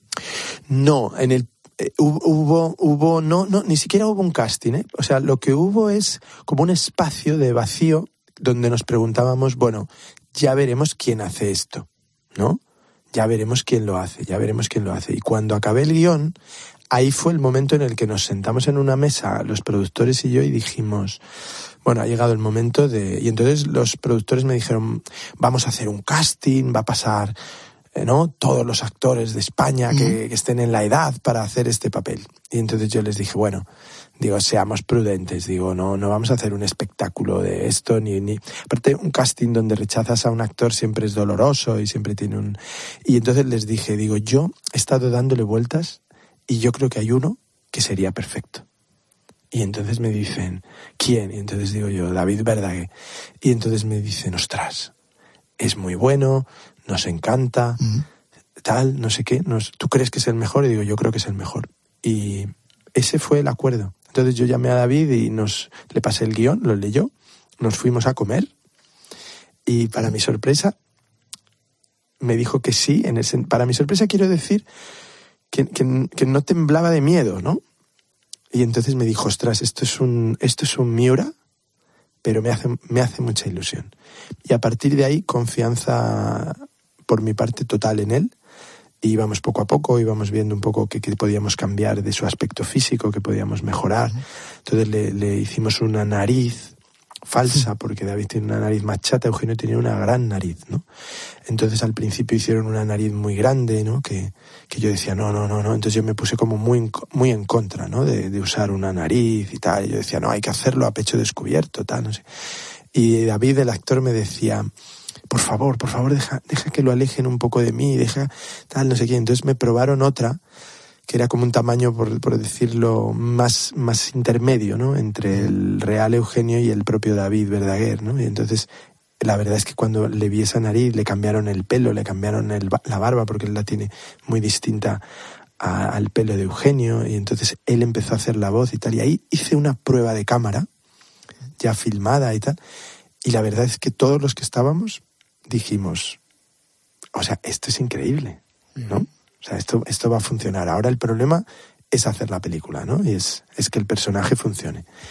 No, en el eh, hubo, hubo, no, no, ni siquiera hubo un casting, ¿eh? O sea, lo que hubo es como un espacio de vacío donde nos preguntábamos, bueno, ya veremos quién hace esto, ¿no? Ya veremos quién lo hace, ya veremos quién lo hace. Y cuando acabé el guión, ahí fue el momento en el que nos sentamos en una mesa, los productores y yo, y dijimos, bueno, ha llegado el momento de... Y entonces los productores me dijeron, vamos a hacer un casting, va a pasar... ¿no? Todos los actores de España que, que estén en la edad para hacer este papel. Y entonces yo les dije, bueno, digo, seamos prudentes, digo, no, no vamos a hacer un espectáculo de esto, ni, ni... Aparte, un casting donde rechazas a un actor siempre es doloroso y siempre tiene un... Y entonces les dije, digo, yo he estado dándole vueltas y yo creo que hay uno que sería perfecto. Y entonces me dicen, ¿quién? Y entonces digo yo, David Verdaguer. Y entonces me dicen, ostras, es muy bueno, nos encanta, uh-huh. tal, no sé qué, nos, ¿tú crees que es el mejor? Y digo, yo creo que es el mejor. Y ese fue el acuerdo. Entonces yo llamé a David y nos le pasé el guión, lo leyó, nos fuimos a comer y para mi sorpresa me dijo que sí. En ese, para mi sorpresa quiero decir que, que, que no temblaba de miedo, ¿no? Y entonces me dijo, ostras, esto es un, esto es un Miura, pero me hace, me hace mucha ilusión. Y a partir de ahí, confianza por mi parte total en él. Y íbamos poco a poco, íbamos viendo un poco qué, qué podíamos cambiar de su aspecto físico, qué podíamos mejorar. Entonces le, le hicimos una nariz falsa, porque David tiene una nariz más chata, Eugenio tenía una gran nariz, ¿no? Entonces al principio hicieron una nariz muy grande, ¿no? Que, que yo decía, no, no, no, no. Entonces yo me puse como muy, muy en contra, ¿no? De, de usar una nariz y tal. Y yo decía, no, hay que hacerlo a pecho descubierto, tal, no sé. Y David, el actor, me decía, por favor, por favor, deja, deja que lo alejen un poco de mí, deja tal, no sé qué. Entonces me probaron otra, que era como un tamaño, por, por decirlo, más, más intermedio, ¿no? Entre el real Eugenio y el propio David Verdaguer, ¿no? Y entonces, la verdad es que cuando le vi esa nariz, le cambiaron el pelo, le cambiaron el, la barba, porque él la tiene muy distinta a, al pelo de Eugenio, y entonces él empezó a hacer la voz y tal. Y ahí hice una prueba de cámara, ya filmada y tal, y la verdad es que todos los que estábamos dijimos, o sea, esto es increíble, ¿no? O sea, esto, esto va a funcionar. Ahora el problema es hacer la película, ¿no? Y es, es que el personaje funcione.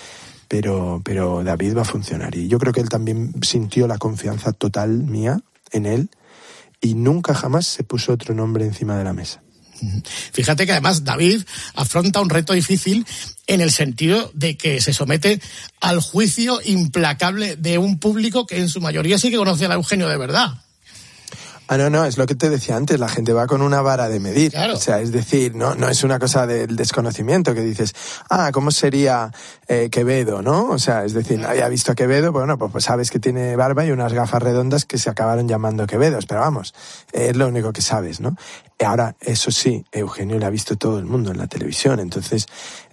pero, pero David va a funcionar. Y yo creo que él también sintió la confianza total mía en él y nunca jamás se puso otro nombre encima de la mesa. Fíjate que además David afronta un reto difícil en el sentido de que se somete al juicio implacable de un público que en su mayoría sí que conoce a Eugenio de verdad. Ah, no, no, es lo que te decía antes, la gente va con una vara de medir. Claro. O sea, es decir, no, no es una cosa del desconocimiento que dices, ah, ¿cómo sería eh, Quevedo, no? O sea, es decir, nadie ha visto a Quevedo, bueno, pues, pues sabes que tiene barba y unas gafas redondas que se acabaron llamando Quevedos, pero vamos, es lo único que sabes, ¿no? Ahora, eso sí, Eugenio le ha visto todo el mundo en la televisión, entonces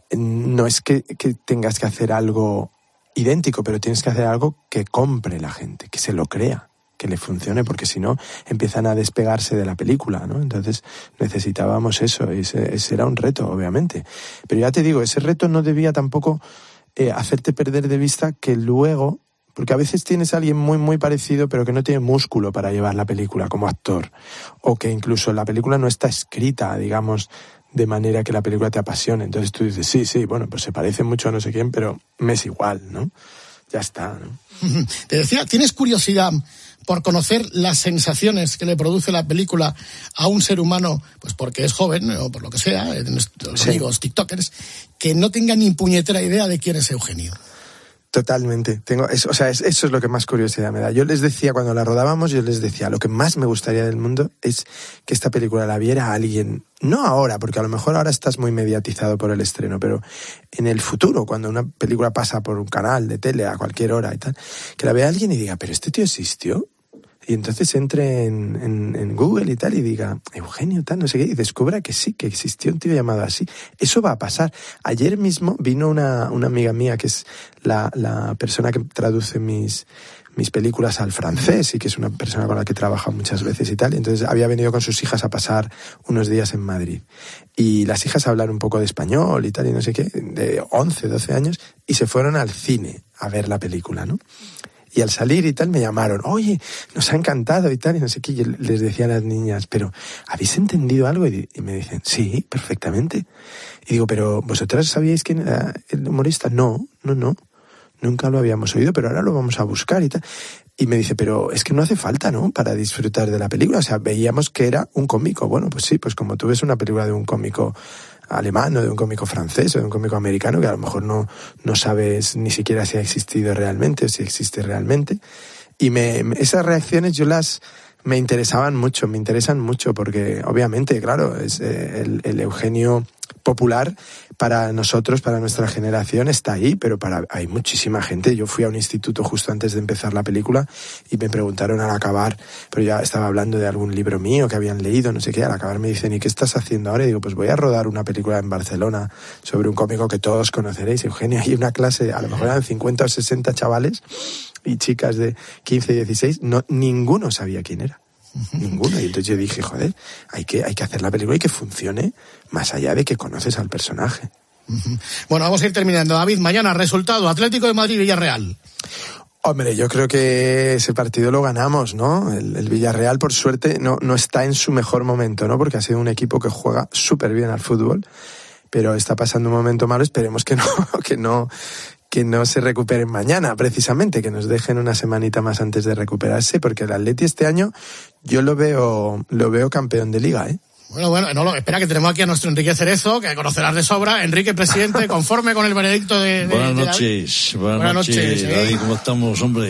no es que, que tengas que hacer algo idéntico, pero tienes que hacer algo que compre la gente, que se lo crea, que le funcione, porque si no empiezan a despegarse de la película, ¿no? Entonces necesitábamos eso, ese, ese era un reto, obviamente. Pero ya te digo, ese reto no debía tampoco eh, hacerte perder de vista que luego, porque a veces tienes a alguien muy, muy parecido, pero que no tiene músculo para llevar la película como actor, o que incluso la película no está escrita, digamos, de manera que la película te apasione. Entonces tú dices, sí, sí, bueno, pues se parece mucho a no sé quién, pero me es igual, ¿no? Ya está, ¿no? Te decía, ¿tienes curiosidad por conocer las sensaciones que le produce la película a un ser humano, pues porque es joven o por lo que sea, nuestros sí. amigos tiktokers, que no tengan ni puñetera idea de quién es Eugenio? Totalmente. Tengo, eso, o sea, es, eso es lo que más curiosidad me da. Yo les decía, cuando la rodábamos, yo les decía, lo que más me gustaría del mundo es que esta película la viera alguien, no ahora, porque a lo mejor ahora estás muy mediatizado por el estreno, pero en el futuro, cuando una película pasa por un canal de tele a cualquier hora y tal, que la vea alguien y diga, ¿pero este tío existió? Y entonces entre en, en, en Google y tal y diga, Eugenio tal, no sé qué, y descubra que sí, que existió un tío llamado así. Eso va a pasar. Ayer mismo vino una, una amiga mía, que es la, la persona que traduce mis, mis películas al francés y que es una persona con la que he trabajado muchas veces y tal. Y entonces había venido con sus hijas a pasar unos días en Madrid. Y las hijas hablan un poco de español y tal y no sé qué, de once, doce años, y se fueron al cine a ver la película, ¿no? Y al salir y tal me llamaron, oye, nos ha encantado y tal, y no sé qué. Y yo les decía a las niñas, pero ¿habéis entendido algo? Y me dicen, sí, perfectamente. Y digo, pero ¿vosotras sabíais quién era el humorista? No, no, no, nunca lo habíamos oído, pero ahora lo vamos a buscar y tal. Y me dice, pero es que no hace falta, ¿no?, para disfrutar de la película. O sea, veíamos que era un cómico. Bueno, pues sí, pues como tú ves una película de un cómico alemán o de un cómico francés o de un cómico americano que a lo mejor no, no sabes ni siquiera si ha existido realmente o si existe realmente. Y me, esas reacciones yo las me interesaban mucho, me interesan mucho porque obviamente, claro, es eh, el, el Eugenio popular para nosotros, para nuestra generación está ahí, pero para hay muchísima gente. Yo fui a un instituto justo antes de empezar la película y me preguntaron al acabar, pero ya estaba hablando de algún libro mío que habían leído, no sé qué, al acabar me dicen, ¿y qué estás haciendo ahora? Y digo, pues voy a rodar una película en Barcelona sobre un cómico que todos conoceréis, Eugenio. Hay una clase, a lo mejor eran cincuenta o sesenta chavales y chicas de quince y dieciséis, no, ninguno sabía quién era. Ninguno. Y entonces yo dije, joder, hay que, hay que hacer la película y que funcione más allá de que conoces al personaje. Bueno, vamos a ir terminando. David, mañana resultado, Atlético de Madrid-Villarreal. Hombre, yo creo que ese partido lo ganamos, ¿no? El, el Villarreal, por suerte, no, no está en su mejor momento, ¿no? Porque ha sido un equipo que juega súper bien al fútbol, pero está pasando un momento malo. Esperemos que no, que no, que no se recuperen mañana, precisamente, que nos dejen una semanita más antes de recuperarse, porque el Atleti este año yo lo veo, lo veo campeón de Liga, ¿eh? Bueno, bueno, no, espera, que tenemos aquí a nuestro Enrique Cerezo, que conocerás de sobra. Enrique, presidente, conforme con el veredicto de... de buenas de noches, David. buenas, buenas noches, noches ¿eh? David, ¿cómo estamos, hombre?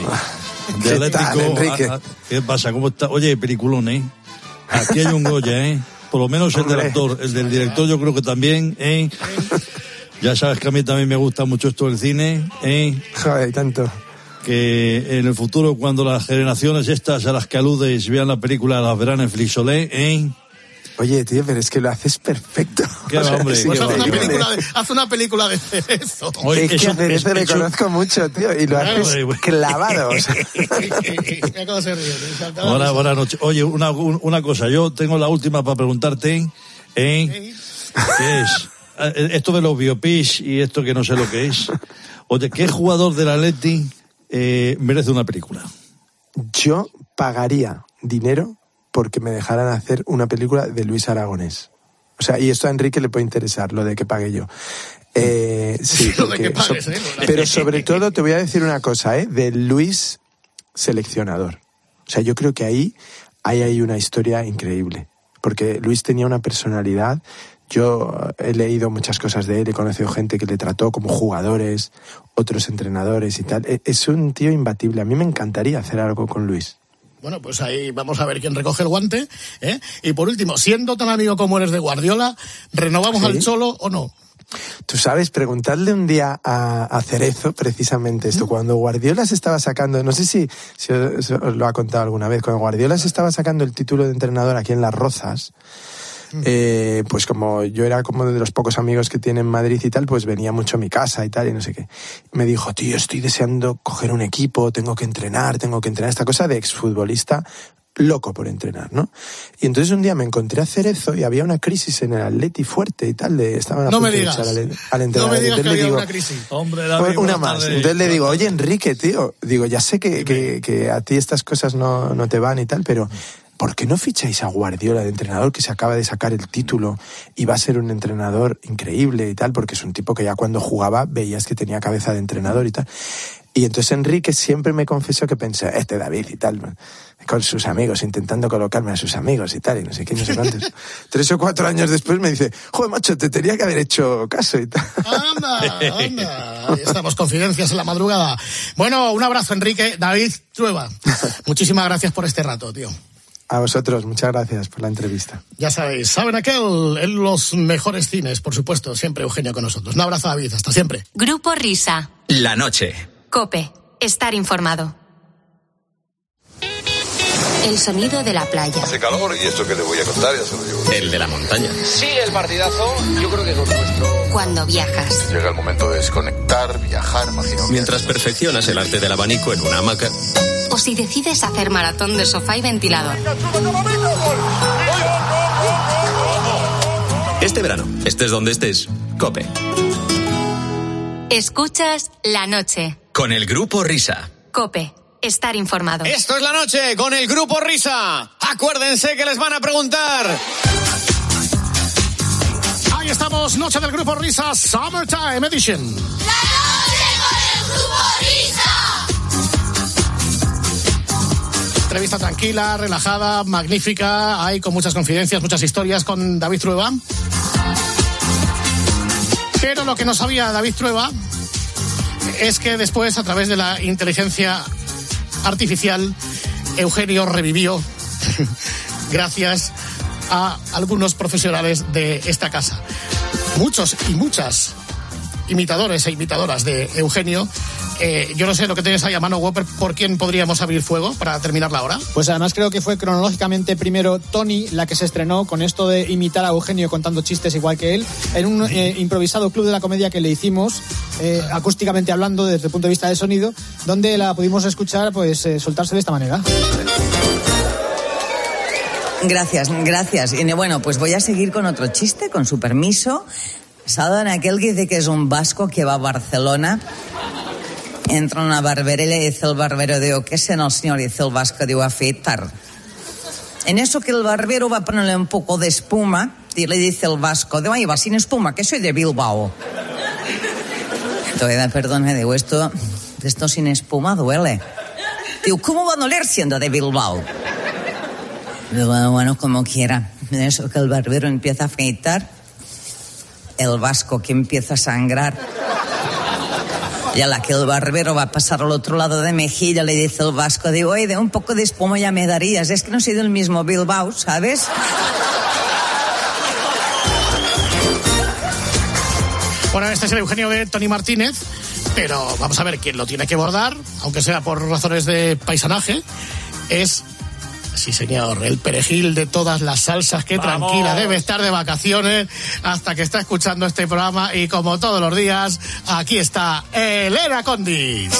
De Atlético, tal, Enrique? A, a, ¿qué pasa? ¿Cómo está? Oye, peliculón, ¿eh? Aquí hay un Goya, ¿eh? Por lo menos el del actor, el del director yo creo que también, ¿eh? Ya sabes que a mí también me gusta mucho esto del cine, ¿eh? Joder, tanto. Que en el futuro, cuando las generaciones estas a las que aludes vean la película, las verán en Flixolé, ¿eh? Oye, tío, pero es que lo haces perfecto. ¿Qué va, hombre? Pues haz una, película de, haz una película de Cerezo. Oye, es que a Cerezo le conozco mucho, tío, y lo haces clavado. Buenas, buenas noches. Oye, una, una cosa, yo tengo la última para preguntarte, ¿eh? ¿Qué es? Esto de los biopics y esto que no sé lo que es. Oye, ¿qué jugador del Atleti eh, merece una película? Yo pagaría dinero porque me dejaran hacer una película de Luis Aragonés. O sea, y esto a Enrique le puede interesar, lo de que pague yo. Eh, sí, Lo de que porque pagues, so- ¿eh? pero sobre todo te voy a decir una cosa, ¿eh? De Luis seleccionador. O sea, yo creo que ahí hay, hay una historia increíble. Porque Luis tenía una personalidad. Yo he leído muchas cosas de él, he conocido gente que le trató como jugadores, otros entrenadores y tal. Es un tío imbatible. A mí me encantaría hacer algo con Luis. Bueno, pues ahí vamos a ver quién recoge el guante, ¿eh? Y por último, siendo tan amigo como eres de Guardiola, ¿renovamos ¿Sí? al Cholo o no? Tú sabes, preguntarle un día a, a Cerezo precisamente esto, cuando Guardiola se estaba sacando, no sé si, si os, os lo ha contado alguna vez, cuando Guardiola se estaba sacando el título de entrenador aquí en Las Rozas, eh, pues como yo era como de los pocos amigos que tiene en Madrid y tal, pues venía mucho a mi casa y tal y no sé qué. Me dijo, tío, estoy deseando coger un equipo, tengo que entrenar, tengo que entrenar, esta cosa de exfutbolista loco por entrenar, ¿no? Y entonces un día me encontré a Cerezo y había una crisis en el Atleti fuerte y tal, de, estaban a No punto me de digas. echar al, al entrenador. No me digas Entonces que le había digo, una crisis. Hombre, una David, buenas más. tardes. Entonces le digo, oye, Enrique, tío, digo, ya sé que, que, que a ti estas cosas no, no te van y tal, pero ¿por qué no ficháis a Guardiola de entrenador, que se acaba de sacar el título y va a ser un entrenador increíble y tal? Porque es un tipo que ya cuando jugaba veías que tenía cabeza de entrenador y tal. Y entonces Enrique siempre me confesó que pensé, este David y tal, con sus amigos, intentando colocarme a sus amigos y tal, y no sé qué, no sé cuántos. Tres o cuatro años después me dice, joder, macho, te tenía que haber hecho caso y tal. Anda, anda. Ahí estamos, confidencias en la madrugada. Bueno, un abrazo, Enrique. David Trueba, muchísimas gracias por este rato, tío. A vosotros, muchas gracias por la entrevista. Ya sabéis, ¿saben aquel? En los mejores cines, por supuesto, siempre Eugenio con nosotros. Un abrazo, David, hasta siempre. Grupo Risa. La noche. Cope. Estar informado. El sonido de la playa. Hace calor y esto que le voy a contar ya se lo digo. El de la montaña. Sí, el partidazo, yo creo que con nuestro... Cuando viajas. Llega el momento de desconectar, viajar, imagino. Mientras perfeccionas el arte del abanico en una hamaca. O si decides hacer maratón de sofá y ventilador. Este verano, estés donde estés, Cope. Escuchas La Noche. Con el Grupo Risa. Cope. Estar informado. Esto es La Noche con el Grupo Risa. Acuérdense que les van a preguntar. Ahí estamos, Noche del Grupo Risa, Summertime Edition. La Noche con el Grupo Risa. Entrevista tranquila, relajada, magnífica. Hay con muchas confidencias, muchas historias con David Trueba. Pero lo que no sabía David Trueba es que después, a través de la inteligencia artificial, Eugenio revivió gracias a algunos profesionales de esta casa. Muchos y muchas imitadores e imitadoras de Eugenio. Eh, yo no sé lo que tienes ahí a mano, Whopper, ¿por quién podríamos abrir fuego para terminar la hora? Pues además creo que fue cronológicamente primero Tony la que se estrenó con esto de imitar a Eugenio contando chistes igual que él, en un eh, improvisado club de la comedia que le hicimos, eh, acústicamente hablando desde el punto de vista del sonido, donde la pudimos escuchar pues eh, soltarse de esta manera. Gracias, gracias. Y bueno, pues voy a seguir con otro chiste, con su permiso. Basado en aquel que dice que es un vasco que va a Barcelona. Entra a una barbería y dice el barbero, digo, ¿qué es en el señor? Dice el vasco, digo, afeitar. En eso que el barbero va a ponerle un poco de espuma y le dice el vasco, digo, ay, va sin espuma, que soy de Bilbao. Entonces, perdona, digo, esto, esto sin espuma duele. Digo, ¿cómo va a doler siendo de Bilbao? Digo, bueno, bueno, como quiera. En eso que el barbero empieza a afeitar, el vasco que empieza a sangrar. Y a la que el barbero va a pasar al otro lado de mejilla, le dice el vasco, digo, oye, de un poco de espuma ya me darías, es que no soy del mismo Bilbao, ¿sabes? Bueno, este es el Eugenio de Tony Martínez, pero vamos a ver quién lo tiene que bordar, aunque sea por razones de paisanaje, es... Sí, señor, el perejil de todas las salsas, que ¡vamos! Tranquila debe estar de vacaciones hasta que está escuchando este programa, y como todos los días, aquí está Elena Condis.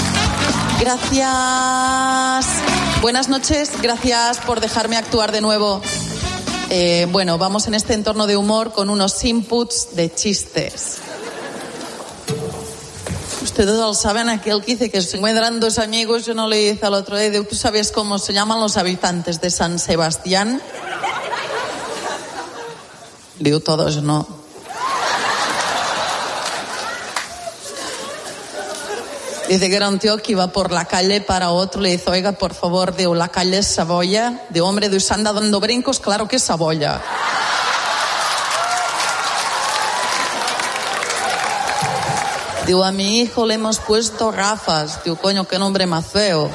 Gracias. Buenas noches, gracias por dejarme actuar de nuevo. Eh, bueno, vamos en este entorno de humor con unos inputs de chistes. Ustedes lo saben, aquel que dice que se encuentran dos amigos, yo no le hice al otro día, ¿tú sabes cómo se llaman los habitantes de San Sebastián? Digo, todos no. Dice que era un tío que iba por la calle para otro, le dice, oiga, por favor, digo, la calle es Saboya. De hombre, de usted anda dando brincos, claro que es Saboya. Digo, a mi hijo le hemos puesto gafas. Digo, coño, qué nombre más feo.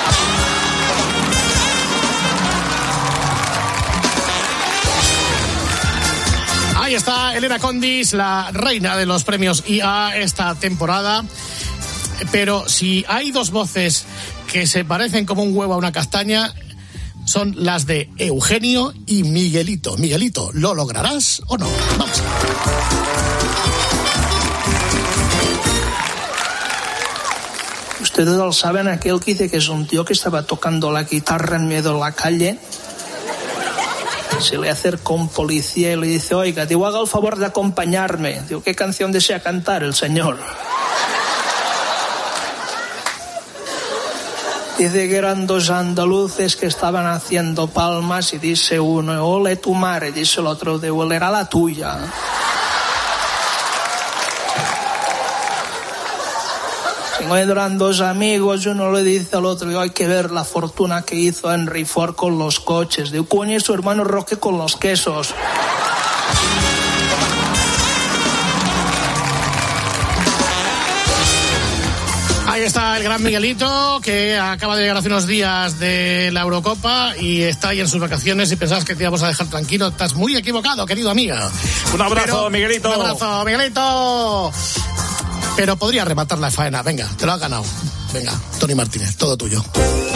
Ahí está Elena Condis, la reina de los premios I A esta temporada. Pero si hay dos voces que se parecen como un huevo a una castaña, son las de Eugenio y Miguelito. Miguelito, ¿lo lograrás o no? Vamos. Ustedes saben aquel que dice que es un tío que estaba tocando la guitarra en medio de la calle. Se le acerca un policía y le dice, oiga, digo, haga el favor de acompañarme. Digo, ¿qué canción desea cantar el señor? Dice que eran dos andaluces que estaban haciendo palmas y dice uno, ole tu madre, dice el otro, de era la tuya. Se encuentran dos amigos y uno le dice al otro, hay que ver la fortuna que hizo Henry Ford con los coches. Digo, coño, y su hermano Roque con los quesos. Ahí está el gran Miguelito, que acaba de llegar hace unos días de la Eurocopa y está ahí en sus vacaciones y pensabas que te íbamos a dejar tranquilo. Estás muy equivocado, querido amiga. Un abrazo, Pero, Miguelito. Un abrazo, Miguelito. Pero podría rematar la faena. Venga, te lo has ganado. Venga, Tony Martínez, todo tuyo.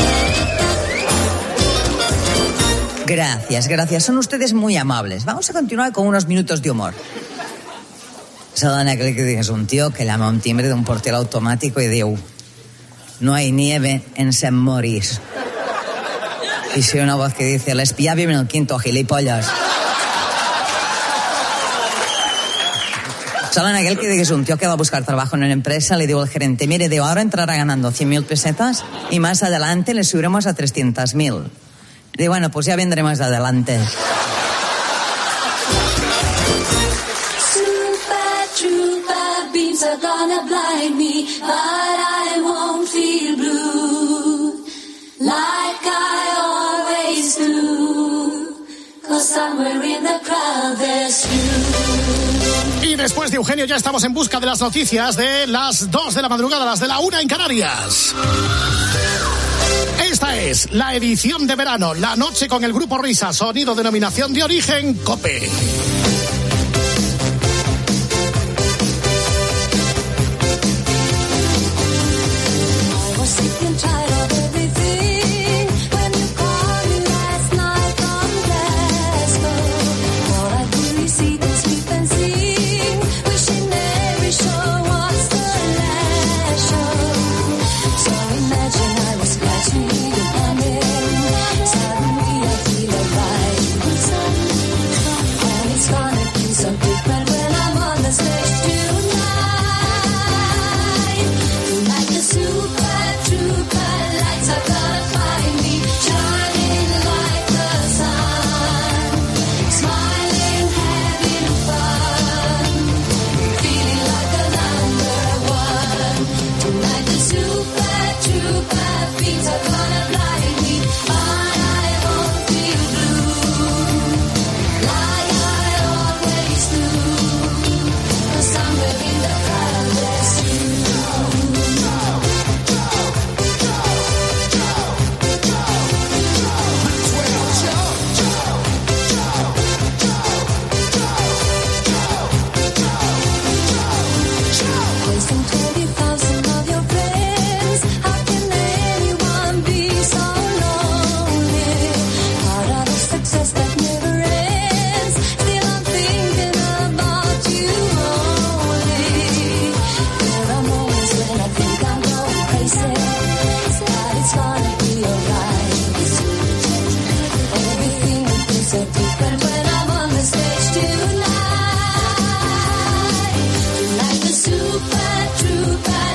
Gracias, gracias. Son ustedes muy amables. Vamos a continuar con unos minutos de humor. Saben aquel que es un tío que llama a un timbre de un portero automático y diu, no hay nieve en Saint Maurice. Y si una voz que dice, el espía vive en el quinto, gilipollas. ¿Saben aquel que dice que es un tío que va a buscar trabajo en una empresa? Le digo al gerente, mire, de ahora entrará ganando cien mil pesetas y más adelante le subiremos a trescientas mil. Digo, bueno, pues ya vendré más adelante. Are gonna blind me, but I won't feel blue like I always do, 'cause somewhere in the crowd there's you. Y después de Eugenio ya estamos en busca de las noticias de las dos de la madrugada, las de la una en Canarias. Esta es la edición de verano, la noche con el grupo Risa, sonido denominación de origen COPE. Super trooper.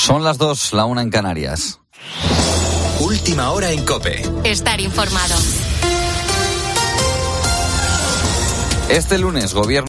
Son las dos, la una en Canarias. Última hora en COPE. Estar informado. Este lunes, gobierno